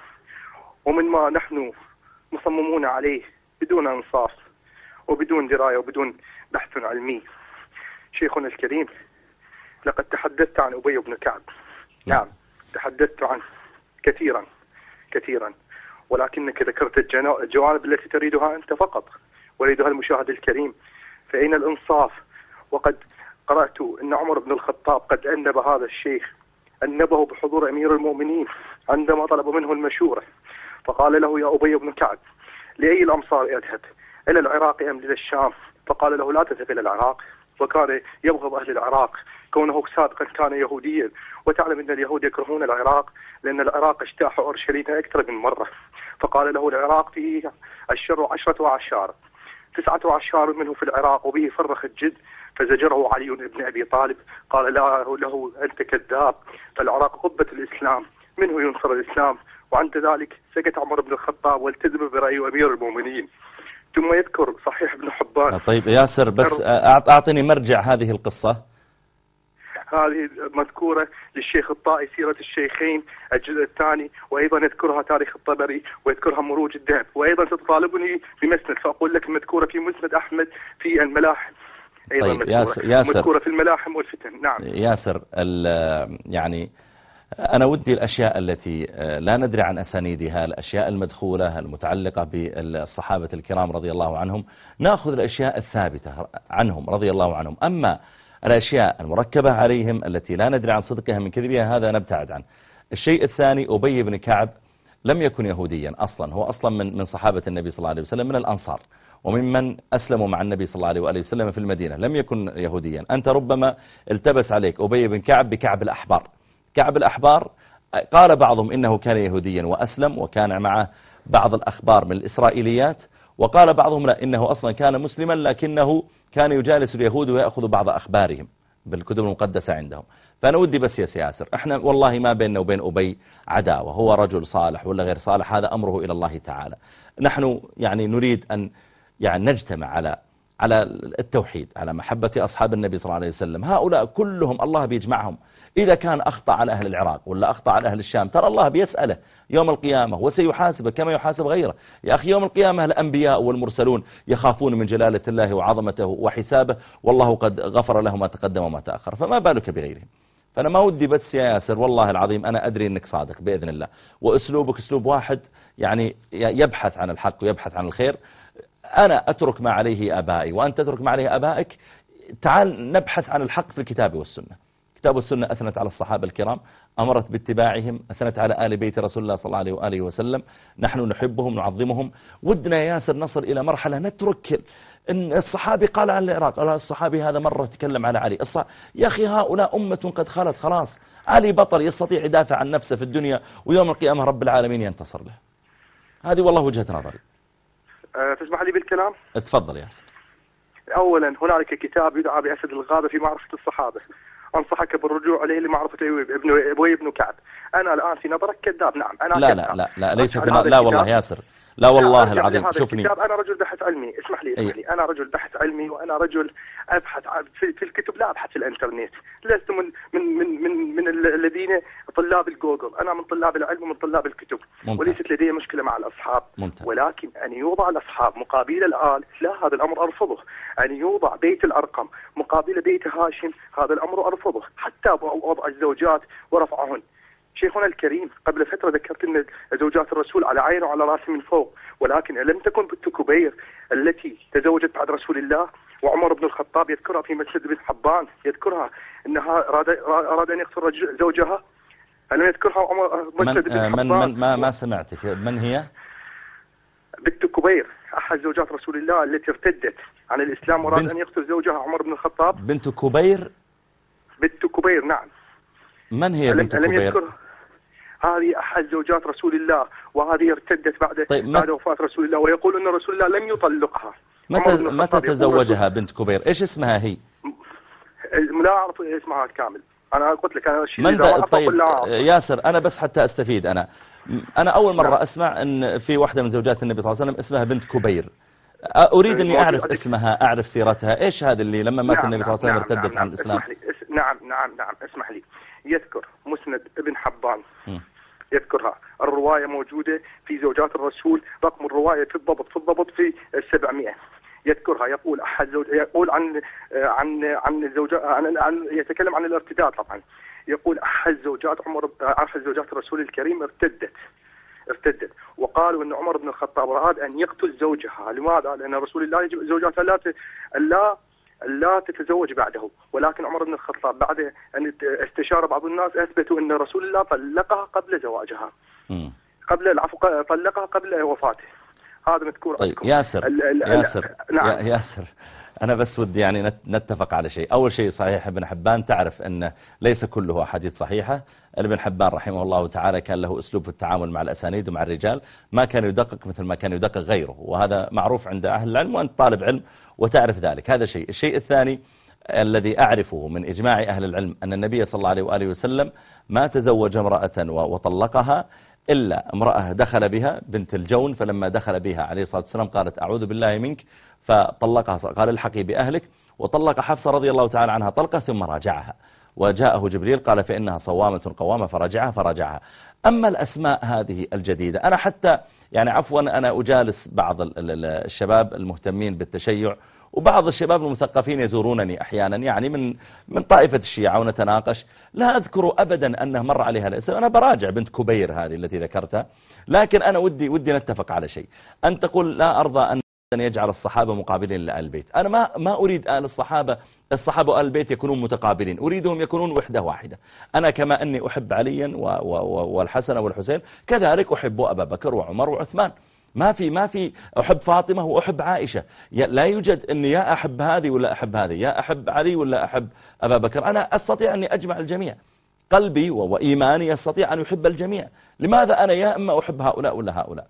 ومما نحن مصممون عليه بدون إنصاف وبدون دراية وبدون بحث علمي. شيخنا الكريم، لقد تحدثت عن أبي بن كعب. نعم، تحدثت عنه كثيرا كثيرا، ولكنك ذكرت الجوانب التي تريدها أنت فقط ويريدها المشاهد الكريم. فأين الإنصاف؟ وقد قرأت أن عمر بن الخطاب قد أنب هذا الشيخ، أنبه بحضور أمير المؤمنين عندما طلب منه المشورة، فقال له: يا أبي بن كعب، لأي الأمصار أذهب؟ إلى العراق أم إلى الشام؟ فقال له: لا تذهب إلى العراق. وكان يبغض أهل العراق كونه سابقا كان يهوديا، وتعلم أن اليهود يكرهون العراق لأن العراق اجتاح أورشليم أكثر من مرة. فقال له: العراق فيه الشر عشرة أعشار، تسعة أعشار منه في العراق وبه فرخ الجد. فزجره علي بن أبي طالب، قال له: أنت كذاب، فالعراق قبة الإسلام، منه ينصر الإسلام. وعند ذلك سكت عمر بن الخطاب والتزم برأي أمير المؤمنين. ثم يذكر صحيح ابن حبان. طيب ياسر، بس أعطني مرجع هذه القصة. هذه مذكورة للشيخ الطائي سيرة الشيخين الجزء الثاني، وأيضا يذكرها تاريخ الطبري، ويذكرها مروج الذهب، وأيضا تطالبني بمسند، فأقول لك المذكورة في مسند أحمد في الملاحم، أيضا طيب مذكورة. ياسر, ياسر مذكورة في الملاحم والفتن. نعم ياسر، يعني أنا ودي الأشياء التي لا ندري عن أسانيدها، الأشياء المدخولة المتعلقة بالصحابة الكرام رضي الله عنهم، نأخذ الأشياء الثابتة عنهم رضي الله عنهم. أما الأشياء المركبة عليهم التي لا ندري عن صدقها من كذبها هذا نبتعد عنه. الشيء الثاني، أبي بن كعب لم يكن يهوديا أصلا، هو أصلا من من صحابة النبي صلى الله عليه وسلم، من الأنصار وممن أسلموا مع النبي صلى الله عليه وآله وسلم في المدينة، لم يكن يهوديا. أنت ربما التبس عليك أبي بن كعب بكعب الأحبار. كعب الأحبار قال بعضهم إنه كان يهوديا وأسلم وكان معه بعض الأخبار من الإسرائيليات، وقال بعضهم لا، إنه أصلا كان مسلما لكنه كان يجالس اليهود ويأخذ بعض أخبارهم بالكتب المقدسة عندهم. فأنا ودي بس يا سياسر، احنا والله ما بيننا وبين أبي عداوة، هو رجل صالح ولا غير صالح هذا أمره إلى الله تعالى. نحن يعني نريد أن يعني نجتمع على على التوحيد، على محبة أصحاب النبي صلى الله عليه وسلم. هؤلاء كلهم الله بيجمعهم. إذا كان أخطأ على أهل العراق ولا أخطأ على أهل الشام، ترى الله بيسأله يوم القيامة وسيحاسبه كما يحاسب غيره. يا أخي يوم القيامة الأنبياء والمرسلون يخافون من جلالة الله وعظمته وحسابه، والله قد غفر له ما تقدم وما تأخر، فما بالك بغيرهم. فأنا ما ودي بس يا ياسر، والله العظيم أنا أدري أنك صادق بإذن الله، وأسلوبك أسلوب واحد يعني يبحث عن الحق ويبحث عن الخير. أنا أترك ما عليه آبائي وأنت تترك ما عليه آبائك. تعال نبحث عن الحق في الكتاب والسنة. الكتاب والسنة أثنت على الصحابة الكرام، أمرت باتباعهم، أثنت على آل بيت رسول الله صلى الله عليه وآله وسلم. نحن نحبهم نعظمهم. ودنا يا ياسر نصل إلى مرحلة نترك إن الصحابي قال عن العراق، الصحابي هذا مرة تكلم على علي. الصح... يا أخي هؤلاء أمة قد خلت خلاص. علي بطل يستطيع يدافع عن نفسه في الدنيا، ويوم القيامة رب العالمين ينتصر له. هذه والله وجهة نظري. أه تسمح لي بالكلام؟ اتفضل يا ياسر. أولا هنالك كتاب يدعى بأسد الغابة في معرفة الصحابة، أنصحك بالرجوع عليه لمعرفة ابن أبي بن كعب. أنا الآن في نظرك كذاب؟ نعم أنا لا كذاب. لا لا لا ليس في لا والله ياسر، لا والله العظيم. شوفني، أنا رجل بحث علمي، اسمح لي اسمح لي أنا رجل بحث علمي، وأنا رجل أبحث في, في الكتب، لا أبحث في الإنترنت. لست من من من من, من الذين طلاب الجوجل، أنا من طلاب العلم ومن طلاب الكتب. ممتاز. وليست لدي مشكلة مع الأصحاب. ممتاز. ولكن أن يوضع الأصحاب مقابل الآل، لا، هذا الأمر أرفضه. أن يوضع بيت الأرقم مقابل بيت هاشم، هذا الأمر أرفضه. حتى وضع الزوجات ورفعهن. شيخنا الكريم، قبل فترة ذكرت أن زوجات الرسول على عين وعلى رأس من فوق، ولكن ألم تكن بنت كبير التي تزوجت بعد رسول الله وعمر بن الخطاب يذكرها في مسجد بن حبان، يذكرها أنها أراد, أراد أن يقتل زوجها؟ ألم يذكرها عمر مسجد بن حبان؟ من, من ما, ما سمعتك، من هي؟ بنت كبير أحد زوجات رسول الله التي ارتدت عن الإسلام وأراد بنت... أن يقتل زوجها عمر بن الخطاب. بنت كبير؟ بنت كبير نعم. من هي بنت كبير؟ هذه أحد زوجات رسول الله، وهذه ارتدت بعد طيب بعد وفاة رسول الله، ويقول أن رسول الله لم يطلقها. متى متى تزوجها بنت كبير؟ إيش اسمها هي؟ لا أعرف اسمها كامل. أنا قلت لك أنا من ده؟ طيب ياسر، أنا بس حتى أستفيد أنا، أنا أول مرة أسمع أن في واحدة من زوجات النبي صلى الله عليه وسلم اسمها بنت كبير. أريد أني أعرف اسمها، أعرف سيرتها. إيش هذا اللي لما مات نعم النبي صلى الله عليه وسلم نعم ارتدت نعم عن الإسلام؟ اسمح لي. نعم نعم نعم اسمح لي. يذكر مسند ابن حبان م. يذكرها. الرواية موجودة في زوجات الرسول، رقم الرواية في الضبط في الضبط في السبعمائة. يذكرها يقول أحد زوج يقول عن عن عن الزوجات عن, عن يتكلم عن الارتداد طبعا. يقول أحد زوجات عمر أحد زوجات الرسول الكريم ارتدت ارتدت وقالوا أن عمر بن الخطاب أراد أن يقتل زوجها. لماذا؟ لأن رسول الله يجب زوجاتها لا لا لا تتزوج بعده، ولكن عمر بن الخطاب بعد أن استشار بعض الناس أثبتوا أن رسول الله طلقها قبل زواجها م. قبل العفو طلقها قبل وفاته. هذا مذكور. طيب ياسر ال ال ياسر نعم. ياسر أنا بس ودي يعني نتفق على شيء. أول شيء صحيح ابن حبان تعرف أن ليس كله أحاديث صحيحة. ابن حبان رحمه الله تعالى كان له أسلوب في التعامل مع الأسانيد ومع الرجال ما كان يدقق مثل ما كان يدقق غيره، وهذا معروف عند أهل العلم وأنت طالب علم وتعرف ذلك. هذا شيء. الشيء الثاني الذي أعرفه من إجماع أهل العلم أن النبي صلى الله عليه وآله وسلم ما تزوج امرأة وطلقها إلا امرأة دخل بها بنت الجون، فلما دخل بها عليه الصلاة والسلام قالت أعوذ بالله منك فطلقها، قال الحقي بأهلك، وطلق حفصة رضي الله تعالى عنها طلقة ثم راجعها، وجاءه جبريل قال فإنها صوامة قوامة فرجعها فرجعها. أما الأسماء هذه الجديدة أنا حتى يعني عفوا أنا أجالس بعض الشباب المهتمين بالتشيع وبعض الشباب المثقفين يزورونني أحيانا يعني من من طائفة الشيعة ونتناقش، لا أذكر أبدا أنه مر عليها الاسم. أنا براجع بنت كبير هذه التي ذكرتها، لكن أنا ودي ودي نتفق على شيء. أن تقول لا أرضى أن يجعل الصحابة مقابلين لآل البيت. أنا ما ما أريد آل الصحابة الصحابة وآل البيت يكونون متقابلين، أريدهم يكونون وحدة واحدة. أنا كما أني أحب عليا والحسن والحسين كذلك أحب أبا بكر وعمر وعثمان. ما في ما في أحب فاطمة وأحب عائشة. لا يوجد أني يا أحب هذه ولا أحب هذه، يا أحب علي ولا أحب أبا بكر. أنا أستطيع أني أجمع الجميع، قلبي وإيماني يستطيع أن يحب الجميع. لماذا أنا يا إما أحب هؤلاء ولا هؤلاء؟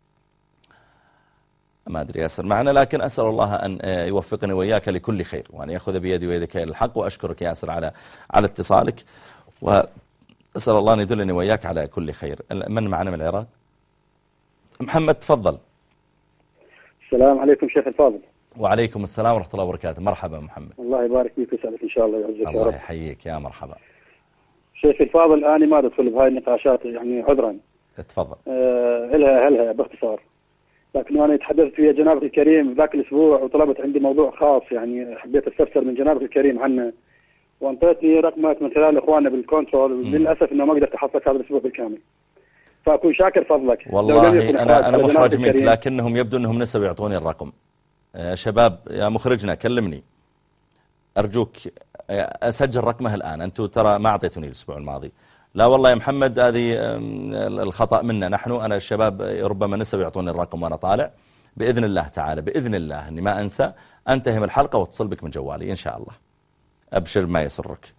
ما أدري ياسر معنا، لكن أسأل الله أن يوفقني وإياك لكل خير وأن يأخذ بيدي ويدك إلى الحق. وأشكرك ياسر على على اتصالك، وأسأل الله أن يدلني وإياك على كل خير. من معنا من العراق؟ محمد تفضل. السلام عليكم شيخ الفاضل. وعليكم السلام ورحمة الله وبركاته. مرحبا محمد. الله يبارك فيك ويسعدك إن شاء الله ويعزك يا رب. الله يحييك يا مرحبا. شيخ الفاضل أنا ما أدخل بهاي النقاشات يعني عذرا. تفضل. أه هلها هلها باختصار، لكن أنا تحدثت ويا جنابك الكريم ذاك الأسبوع وطلبت عندي موضوع خاص يعني حبيت أستفسر من جنابك الكريم عنه، وانطيتني رقمك من خلال إخواننا بالكنترول. للأسف إنه ما قدرت أحصلك هذا الأسبوع بالكامل، فأكون شاكر فضلك. والله أنا أنا محرج منك، لكنهم يبدو أنهم نسوا يعطوني الرقم. يا شباب يا مخرجنا كلمني أرجوك، أسجل رقمه الآن. أنتوا ترى ما أعطيتوني الأسبوع الماضي. لا والله يا محمد هذه الخطأ منا نحن. أنا الشباب ربما نسوا يعطوني الرقم وأنا طالع. بإذن الله تعالى بإذن الله أني ما أنسى أنتهي من الحلقة واتصل بك من جوالي إن شاء الله. أبشر ما يسرك.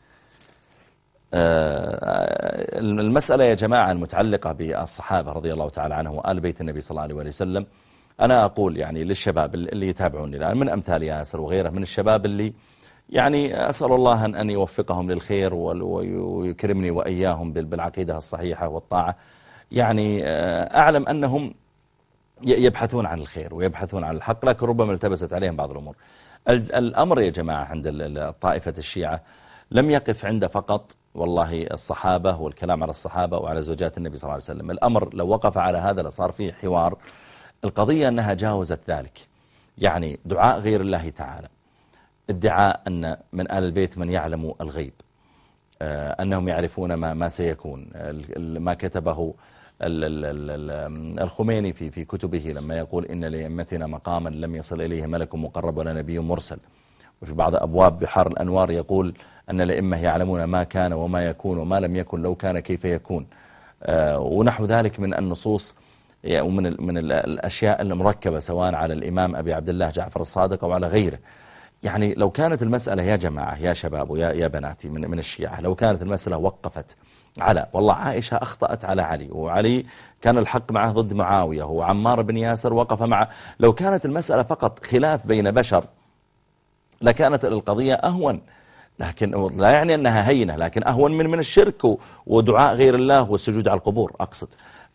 المسألة يا جماعة المتعلقة بالصحابة رضي الله تعالى عنهم وآل بيت النبي صلى الله عليه وسلم، أنا أقول يعني للشباب اللي يتابعوني الآن من أمثال ياسر وغيره من الشباب اللي يعني أسأل الله أن يوفقهم للخير ويكرمني وإياهم بالعقيدة الصحيحة والطاعة. يعني أعلم أنهم يبحثون عن الخير ويبحثون عن الحق، لكن ربما التبست عليهم بعض الأمور. الأمر يا جماعة عند طائفة الشيعة لم يقف عند فقط والله الصحابة والكلام على الصحابة وعلى زوجات النبي صلى الله عليه وسلم. الأمر لو وقف على هذا لصار فيه حوار. القضية أنها جاوزت ذلك، يعني دعاء غير الله تعالى، ادعاء أن من آل البيت من يعلم الغيب، أنهم يعرفون ما ما سيكون، ما كتبه الخميني في في كتبه لما يقول إن لأئمتنا مقاما لم يصل إليه ملك مقرب ولا نبي مرسل. وفي بعض أبواب بحار الأنوار يقول أن الأئمة يعلمون ما كان وما يكون وما لم يكن لو كان كيف يكون، ونحو ذلك من النصوص ومن من الأشياء المركبة سواء على الإمام أبي عبد الله جعفر الصادق أو على غيره. يعني لو كانت المسألة يا جماعة يا شباب ويا يا بناتي من من الشيعة، لو كانت المسألة وقفت على والله عائشة أخطأت على علي وعلي كان الحق معه ضد معاوية وعمار بن ياسر وقف معه، لو كانت المسألة فقط خلاف بين بشر لكانت القضية أهون، لكن لا يعني أنها هينة، لكن أهون من من الشرك ودعاء غير الله والسجود على القبور أقصد.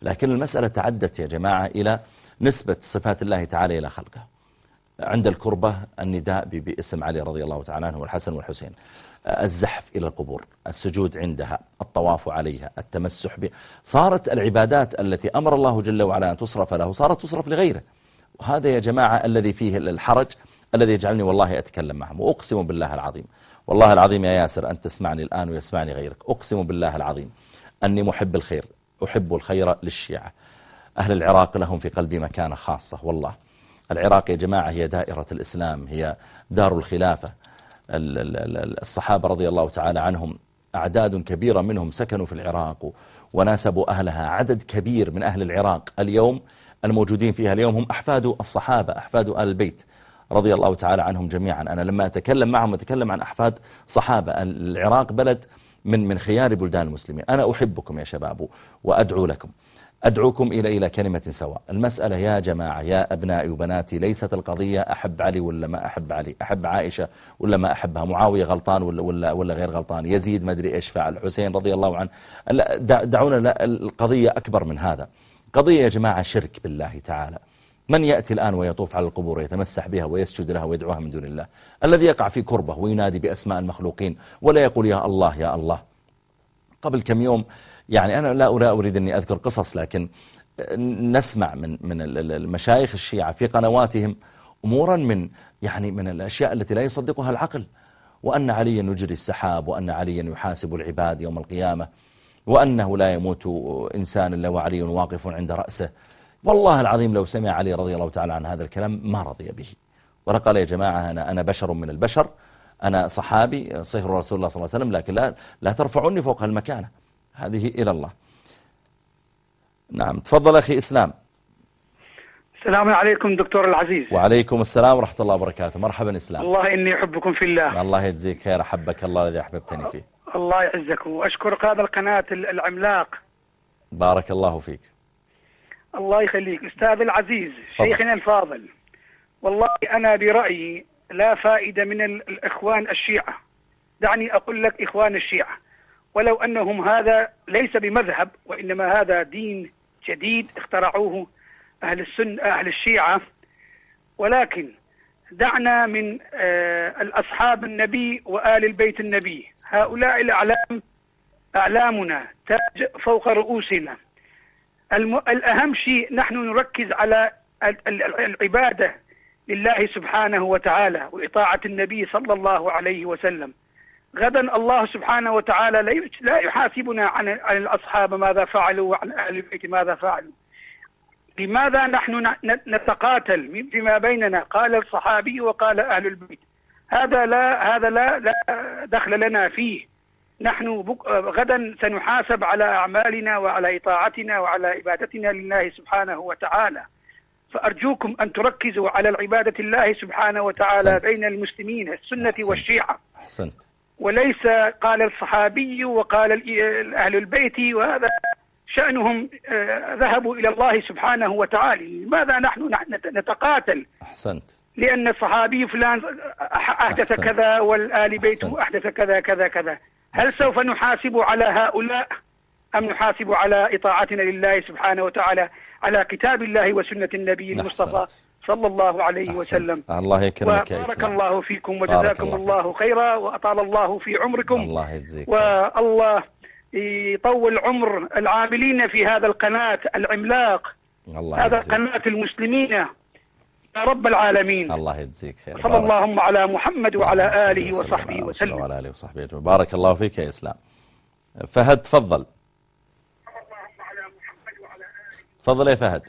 لكن المسألة تعدت يا جماعة إلى نسبة صفات الله تعالى إلى خلقه. عند الكربة النداء باسم علي رضي الله تعالى عنه والحسن والحسين، الزحف إلى القبور، السجود عندها، الطواف عليها، التمسح بها. صارت العبادات التي أمر الله جل وعلا أن تصرف له صارت تصرف لغيره. وهذا يا جماعة الذي فيه الحرج الذي يجعلني والله أتكلم معهم. وأقسم بالله العظيم، والله العظيم يا ياسر أن تسمعني الآن ويسمعني غيرك، أقسم بالله العظيم أني محب الخير، أحب الخير للشيعة. أهل العراق لهم في قلبي مكانة خاصة. والله العراق يا جماعة هي دائرة الإسلام، هي دار الخلافة. الصحابة رضي الله تعالى عنهم أعداد كبيرة منهم سكنوا في العراق وناسبوا أهلها. عدد كبير من أهل العراق اليوم الموجودين فيها اليوم هم أحفاد الصحابة، أحفاد آل البيت رضي الله تعالى عنهم جميعا. أنا لما أتكلم معهم أتكلم عن أحفاد صحابة. العراق بلد من من خيار بلدان المسلمين. أنا أحبكم يا شباب وأدعو لكم، أدعوكم إلى إلى كلمة سواء. المسألة يا جماعة يا أبنائي وبناتي ليست القضية أحب علي ولا ما أحب علي، أحب عائشة ولا ما أحبها، معاوية غلطان ولا ولا ولا غير غلطان، يزيد ما أدري إيش فعل، حسين رضي الله عنه. دعونا، لا، القضية أكبر من هذا. قضية يا جماعة شرك بالله تعالى. من يأتي الآن ويطوف على القبور ويتمسح بها ويسجد لها ويدعوها من دون الله؟ الذي يقع في كربة وينادي بأسماء المخلوقين ولا يقول يا الله يا الله. قبل كم يوم يعني أنا لا أريد أني أذكر قصص، لكن نسمع من من المشايخ الشيعة في قنواتهم أمورا من يعني من الأشياء التي لا يصدقها العقل، وأن عليا يجري السحاب، وأن عليا يحاسب العباد يوم القيامة، وأنه لا يموت إنسان إلا وعلي واقف عند رأسه. والله العظيم لو سمع علي رضي الله تعالى عن هذا الكلام ما رضي به، وقال يا جماعة أنا أنا بشر من البشر، أنا صحابي صهر رسول الله صلى الله عليه وسلم، لكن لا لا ترفعني فوق المكانة هذه إلى الله. نعم تفضل أخي إسلام. السلام عليكم دكتور العزيز. وعليكم السلام ورحمة الله وبركاته. مرحبا إسلام. والله إني أحبكم في الله. الله يجزيك خير، أحبك الله الذي أحببتني فيه. الله يعزكم، وأشكرك هذا القناة العملاق. بارك الله فيك. الله يخليك أستاذ العزيز شيخنا الفاضل. والله أنا برأيي لا فائدة من الإخوان الشيعة، دعني أقول لك إخوان الشيعة، ولو أنهم هذا ليس بمذهب وإنما هذا دين جديد اخترعوه أهل السنة أهل الشيعة، ولكن دعنا من الأصحاب النبي وآل البيت النبي. هؤلاء الأعلام أعلامنا تاج فوق رؤوسنا. الأهم شيء نحن نركز على العبادة لله سبحانه وتعالى وإطاعة النبي صلى الله عليه وسلم. غدا الله سبحانه وتعالى لا يحاسبنا عن عن الأصحاب ماذا فعلوا وعن أهل البيت ماذا فعلوا. لماذا نحن نتقاتل فيما بيننا؟ قال الصحابي وقال أهل البيت. هذا لا هذا لا لا دخل لنا فيه. نحن غدا سنحاسب على أعمالنا وعلى إطاعتنا وعلى عبادتنا لله سبحانه وتعالى. فأرجوكم أن تركزوا على العبادة الله سبحانه وتعالى أحسنت. بين المسلمين السنة أحسنت. والشيعة أحسنت. وليس قال الصحابي وقال أهل البيت وهذا شأنهم ذهبوا إلى الله سبحانه وتعالى. لماذا نحن نتقاتل؟ أحسنت. لأن الصحابي فلان أحدث أحسنت. كذا والآل بيته أحدث كذا كذا كذا. هل سوف نحاسب على هؤلاء أم نحاسب على إطاعتنا لله سبحانه وتعالى على كتاب الله وسنة النبي المصطفى صلى الله عليه أحسنت. وسلم. الله يكرمك يا بارك الله فيكم وجزاكم الله, الله خيرا وأطال الله في عمركم. الله يجزيك. والله يطول عمر العاملين في هذا القناة العملاق. الله هذا قناة المسلمين يا رب العالمين. الله يجزيك خير. صلى اللهم على محمد وعلى آله وصحبه وسلم. وعلى آله وصحبه أجمعين. بارك الله فيك يا إسلام. فهد تفضل. تفضل يا فهد.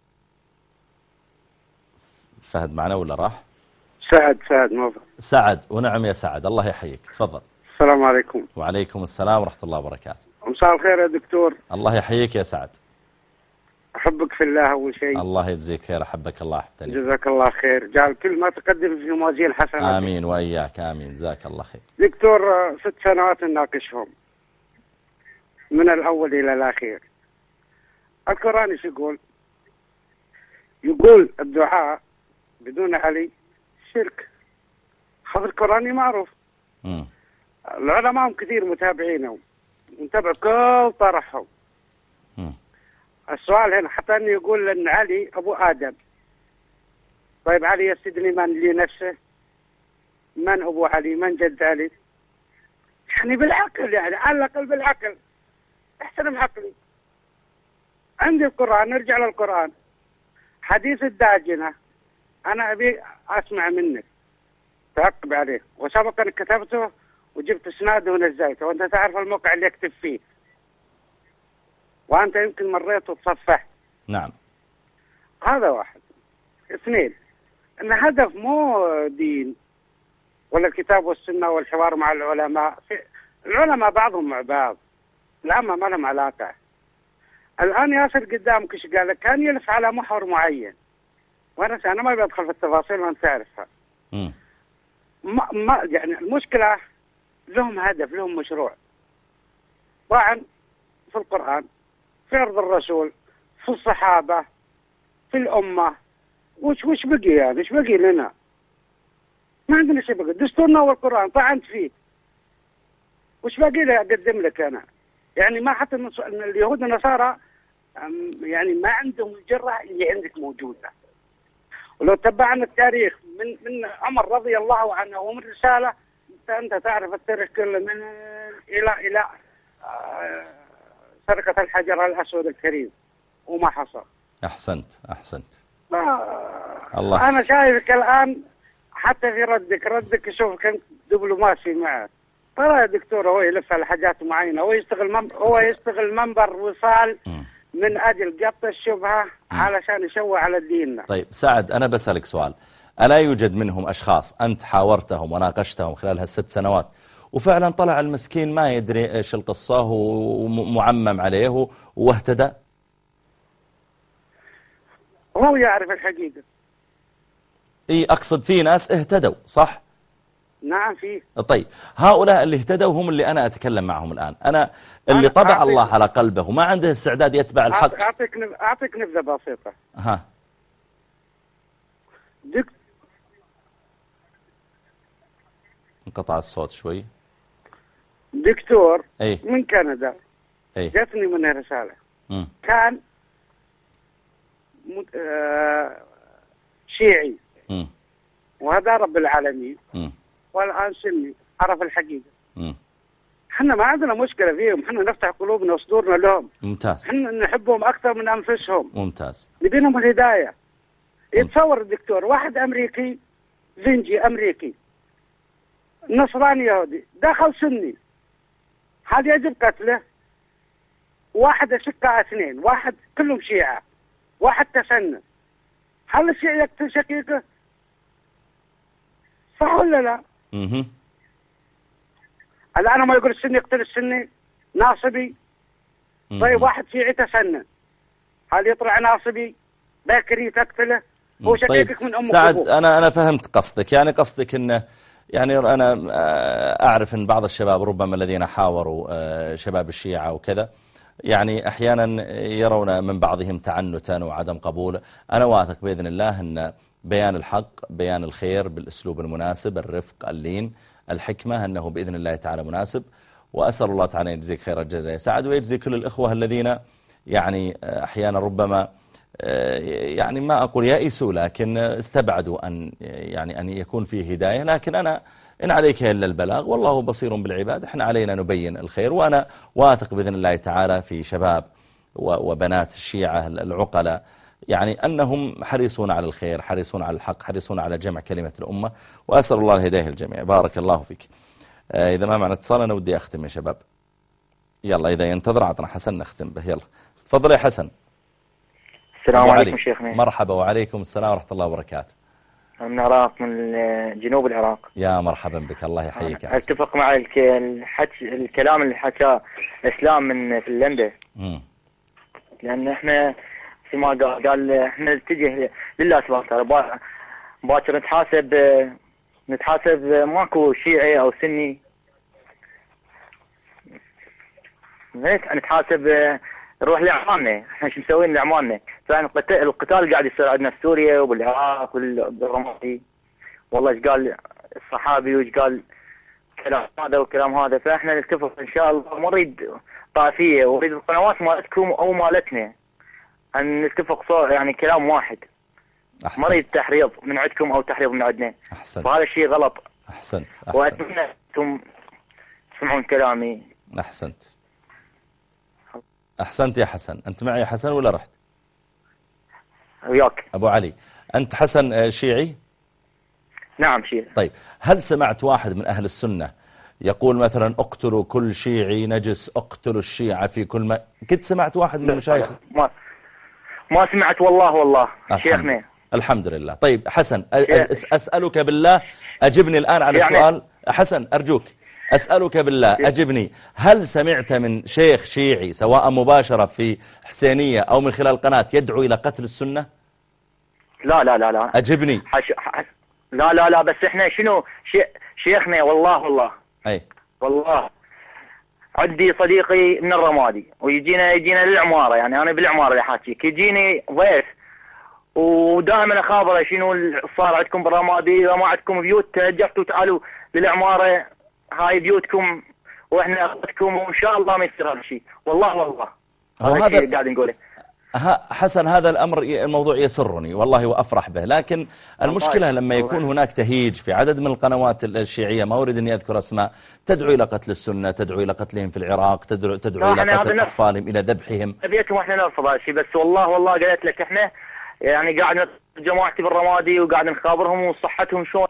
فهد معنا ولا راح؟ سعد سعد موفق. سعد ونعم يا سعد، الله يحييك. تفضل. السلام عليكم. وعليكم السلام ورحمة الله وبركاته. مساء الخير يا دكتور. الله يحييك يا سعد. أحبك في الله أول شيء. الله يجزيك خير، أحبك الله أحبتني. جزاك الله خير، جعل كل ما تقدم في موازين حسنات. آمين وإياك آمين، جزاك الله خير. دكتور ست سنوات نناقشهم من الأول إلى الأخير. القرآن ايش يقول؟ يقول الدعاء بدون علي شرك. هذا القرآني معروف. م. العلماء كثير متابعينهم، نتابع كل طرحهم. م. السؤال هنا حتى انه يقول ان علي ابو ادم. طيب علي يسدني من لي نفسه؟ من ابو علي؟ من جد علي؟ يعني بالعقل، يعني على الاقل بالعقل احترم عقلي. عندي القرآن، نرجع للقرآن. حديث الداجنة انا ابي اسمع منك تعقب عليه، وسبق ان كتبته وجبت اسناده ونزلته، وانت تعرف الموقع اللي يكتب فيه، وانت يمكن مريت وتصفحت. نعم. هذا واحد. اثنين، ان هدف مو دين ولا الكتاب والسنه والحوار مع العلماء. العلماء بعضهم مع بعض، العامة ما لهم علاقه. الان ياسر قدامك ايش قال؟ كان يلف على محور معين، وانا انا ما بدخل في التفاصيل وانت تعرفها. امم ما, ما يعني المشكله لهم هدف، لهم مشروع. طبعا في القرآن، في أرض الرسول، في الصحابة، في الأمة، وش وش بقي يعني؟ وش بقي لنا؟ ما عندنا شيء بقي. دستورنا والقرآن طعنت فيه، وش باقي لي أقدم لك أنا؟ يعني ما حتى النص... اليهود والنصارى يعني ما عندهم الجرأة اللي عندك موجودة. ولو تبعنا التاريخ من من عمر رضي الله عنه ومن رسالة، أنت أنت تعرف التاريخ كله من إلى إلى آه سرقة الحجر الأسود الكريم وما حصل. أحسنت أحسنت. الله. أنا شايفك الآن حتى في ردك ردك شوف كنت دبلوماسي معه. ترى يا دكتور هو يلف على حاجات معينة، هو يشتغل مم... هو يشتغل منبر وصال من أجل قط الشبهة علشان يشوه على ديننا. طيب سعد، أنا بسألك سؤال، ألا يوجد منهم أشخاص أنت حاورتهم وناقشتهم خلال هالست سنوات وفعلا طلع المسكين ما يدري إيش القصة ومعمم عليه واهتدى؟ هو يعرف الحقيقة. إيه أقصد في ناس اهتدوا صح؟ نعم فيه. طيب هؤلاء اللي اهتدوا هم اللي أنا أتكلم معهم الآن. أنا اللي أنا طبع الله على قلبه وما عنده استعداد يتبع الحق. أعطيك نب... أعطيك نبذة بسيطة. ها. دك... انقطع الصوت شوي. دكتور أي. من كندا أي. جاتني منه رسالة. م. كان مت... آه... شيعي م. وهذا رب العالمين م. والآن سني عرف الحقيقة. م. احنا ما عندنا مشكلة فيهم، احنا نفتح قلوبنا وصدورنا لهم. ممتاز. احنا نحبهم أكثر من أنفسهم. ممتاز. نبينهم الهداية. يتصور الدكتور واحد أمريكي زنجي أمريكي نصراني يهودي دخل سني، هذا يجب قتله. واحد أشقاء اثنين، واحد كلهم شيعة، واحد تسنن، هل الشيعي يقتل شقيقه؟ صح ولا لا؟ اها. الآن ما يقول السني يقتل السني ناصبي. طيب واحد شيعي تسنن، هل يطلع ناصبي باكري تقتله؟ هو شقيقك طيب. من أمك سعد وأبوك. أنا أنا فهمت قصدك، يعني قصدك إنه يعني أنا أعرف أن بعض الشباب ربما الذين حاوروا شباب الشيعة وكذا يعني أحيانا يرون من بعضهم تعنتا وعدم قبول. أنا واثق بإذن الله أن بيان الحق، بيان الخير بالأسلوب المناسب، الرفق، اللين، الحكمة، أنه بإذن الله تعالى مناسب. وأسأل الله تعالى يجزيك خير الجزاء يا سعد، ويجزي كل الإخوة الذين يعني أحيانا ربما يعني ما أقول يائسوا لكن استبعدوا أن يعني أن يكون فيه هداية. لكن أنا إن عليك إلا البلاغ والله بصير بالعباد، احنا علينا نبين الخير. وأنا واثق بإذن الله تعالى في شباب وبنات الشيعة العقلاء يعني أنهم حريصون على الخير، حريصون على الحق، حريصون على جمع كلمة الأمة، وأسأل الله الهداية الجميع. بارك الله فيك. إذا ما معنا اتصال أنا ودي أختم يا شباب. يلا إذا ينتظر عطنا حسن نختم به. يلا تفضل يا حسن. السلام عليكم شيخنا. مرحبا. وعليكم السلام ورحمة الله وبركاته. من العراق، من جنوب العراق. يا مرحبا بك، الله يحييك. اتفق مع الحكي الكلام اللي حكاه اسلام من فنلندا، لان احنا في ما قال قال احنا نتجه لله سبحانه وتعالى. باكر نتحاسب نتحاسب ماكو شيعي او سني، نتحاسب نروح لأعمالنا. احنا شو مسوين لأعمالنا؟ فعلا القتال قاعد يصير عندنا في سوريا وبالعراق والرمادي. والله ايش قال الصحابي وايش قال كلام هذا وكلام هذا. فاحنا نتفق ان شاء الله، ما نريد طائفيه، ونريد القنوات مالتكم او مالتنا. أن نتفق صو يعني كلام واحد. أحسنت. ما أريد تحريض من عندكم أو تحريض من عندنا. أحسنت. فهذا الشيء غلط. أحسنت. أحسنت. وأتمنى أنتم تسمعون كلامي. أحسنت. أحسنت يا حسن. أنت معي يا حسن ولا رحت؟ وياك. أبو علي، أنت حسن شيعي؟ نعم شيعي. طيب، هل سمعت واحد من أهل السنة يقول مثلا اقتلوا كل شيعي نجس، اقتلوا الشيعة في كل ما... كنت سمعت واحد من المشايخ؟ ما ما سمعت والله والله شيخنا. الحمد لله. طيب حسن، أسألك بالله، أجبني الآن على يعني السؤال. حسن أرجوك أسألك بالله أجبني، هل سمعت من شيخ شيعي سواء مباشرة في حسينية أو من خلال قناة يدعو إلى قتل السنة؟ لا لا لا لا أجبني. حش... حش... لا لا لا بس احنا شنو شي... شيخنا والله والله أي والله عندي صديقي من الرمادي ويجينا يجينا للعمارة، يعني أنا بالعمارة اللي حاكيك، يجيني ضيف ودائما أخابره شنو صار عندكم بالرمادي، إذا ما عندكم بيوت تهجفتوا تعالوا للعمارة، هاي بيوتكم واحنا اخذتكم وان شاء الله ما يصير هذا الشيء. والله والله هذا الشيء قاعد نقوله. حسن، هذا الأمر الموضوع يسرني والله وأفرح به، لكن المشكلة لما يكون هناك تهيج في عدد من القنوات الشيعية، ما أريد أني أذكر أسماء، تدعو إلى قتل السنة، تدعو إلى قتلهم في العراق، تدعو, تدعو إلى قتل أطفالهم، إلى ذبحهم. أبيكم احنا نرفض هذا الشيء، بس والله والله قلت لك احنا يعني قاعد جماعتي بالرمادي وقاعد نخابرهم وصحتهم شلون.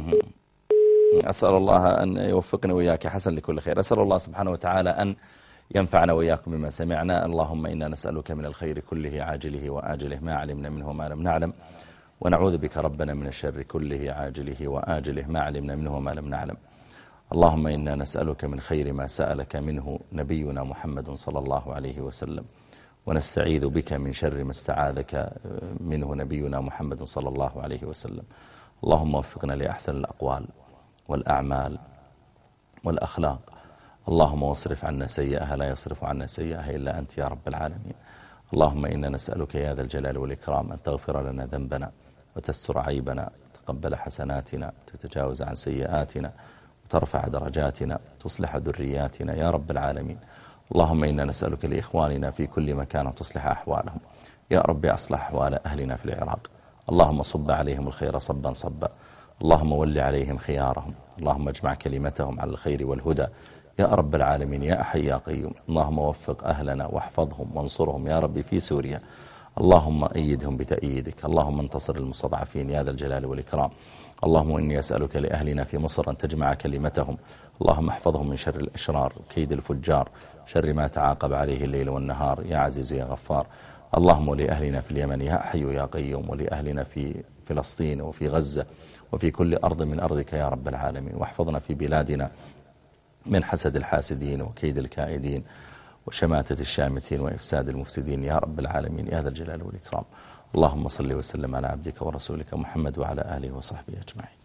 أسأل الله أن يوفقنا وإياك يا حسن لكل خير. أسأل الله سبحانه وتعالى أن ينفعنا وإياكم بما سمعنا. اللهم إنا نسألك من الخير كله عاجله وآجله ما علمنا منه ما لم نعلم، ونعوذ بك ربنا من الشر كله عاجله وآجله ما علمنا منه ما لم نعلم. اللهم إنا نسألك من خير ما سألك منه نبينا محمد صلى الله عليه وسلم، ونستعيذ بك من شر ما استعاذك منه نبينا محمد صلى الله عليه وسلم. اللهم وفقنا لأحسن الأقوال والأعمال والأخلاق. اللهم واصرف عنا سيئها لا يصرف عنا سيئها إلا أنت يا رب العالمين. اللهم إنا نسألك يا ذا الجلال والإكرام أن تغفر لنا ذنبنا وتستر عيبنا، تقبل حسناتنا، تتجاوز عن سيئاتنا، وترفع درجاتنا، تصلح ذرياتنا يا رب العالمين. اللهم إنا نسألك لإخواننا في كل مكان وتصلح أحوالهم يا رب. أصلح أحوال أهلنا في العراق. اللهم صب عليهم الخير صبا صبا. اللهم ول عليهم خيارهم. اللهم اجمع كلمتهم على الخير والهدى يا رب العالمين يا أحي يا قيوم. اللهم وفق أهلنا واحفظهم وانصرهم يا رب في سوريا. اللهم أيدهم بتأييدك. اللهم انتصر المستضعفين يا ذا الجلال والإكرام. اللهم إني أسألك لأهلنا في مصر أن تجمع كلمتهم. اللهم احفظهم من شر الأشرار كيد الفجار، شر ما تعاقب عليه الليل والنهار يا عزيز يا غفار. اللهم لأهلنا في اليمن يا حي يا قيوم، ولأهلنا في فلسطين وفي غزة وفي كل أرض من أرضك يا رب العالمين. واحفظنا في بلادنا من حسد الحاسدين وكيد الكائدين وشماتة الشامتين وإفساد المفسدين يا رب العالمين يا ذا الجلال والإكرام. اللهم صل وسلم على عبدك ورسولك محمد وعلى آله وصحبه أجمعين.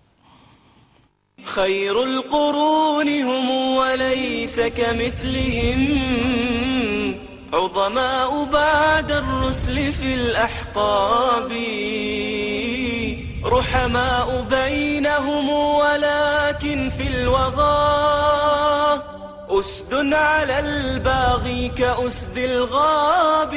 خير القرون هم وليس كمثلهم، عظماء بعد الرسل في الأحقاب، رحماء بينهم ولكن في الوغى أسد على الباغي كأسد الغاب.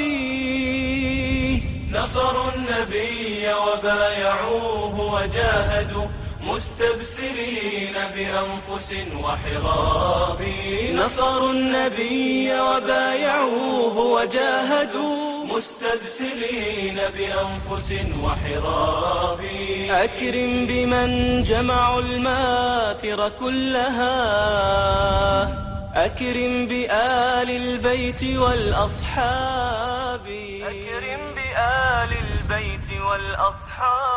نصروا النبي وبايعوه وجاهدوا مستبصرين بأنفس وحراب. نصروا النبي وبايعوه وجاهدوا مستبصرين بأنفس وحراب. أكرم بمن جمعوا الماثر كلها، أكرم بآل البيت والأصحاب، أكرم بآل البيت والأصحاب.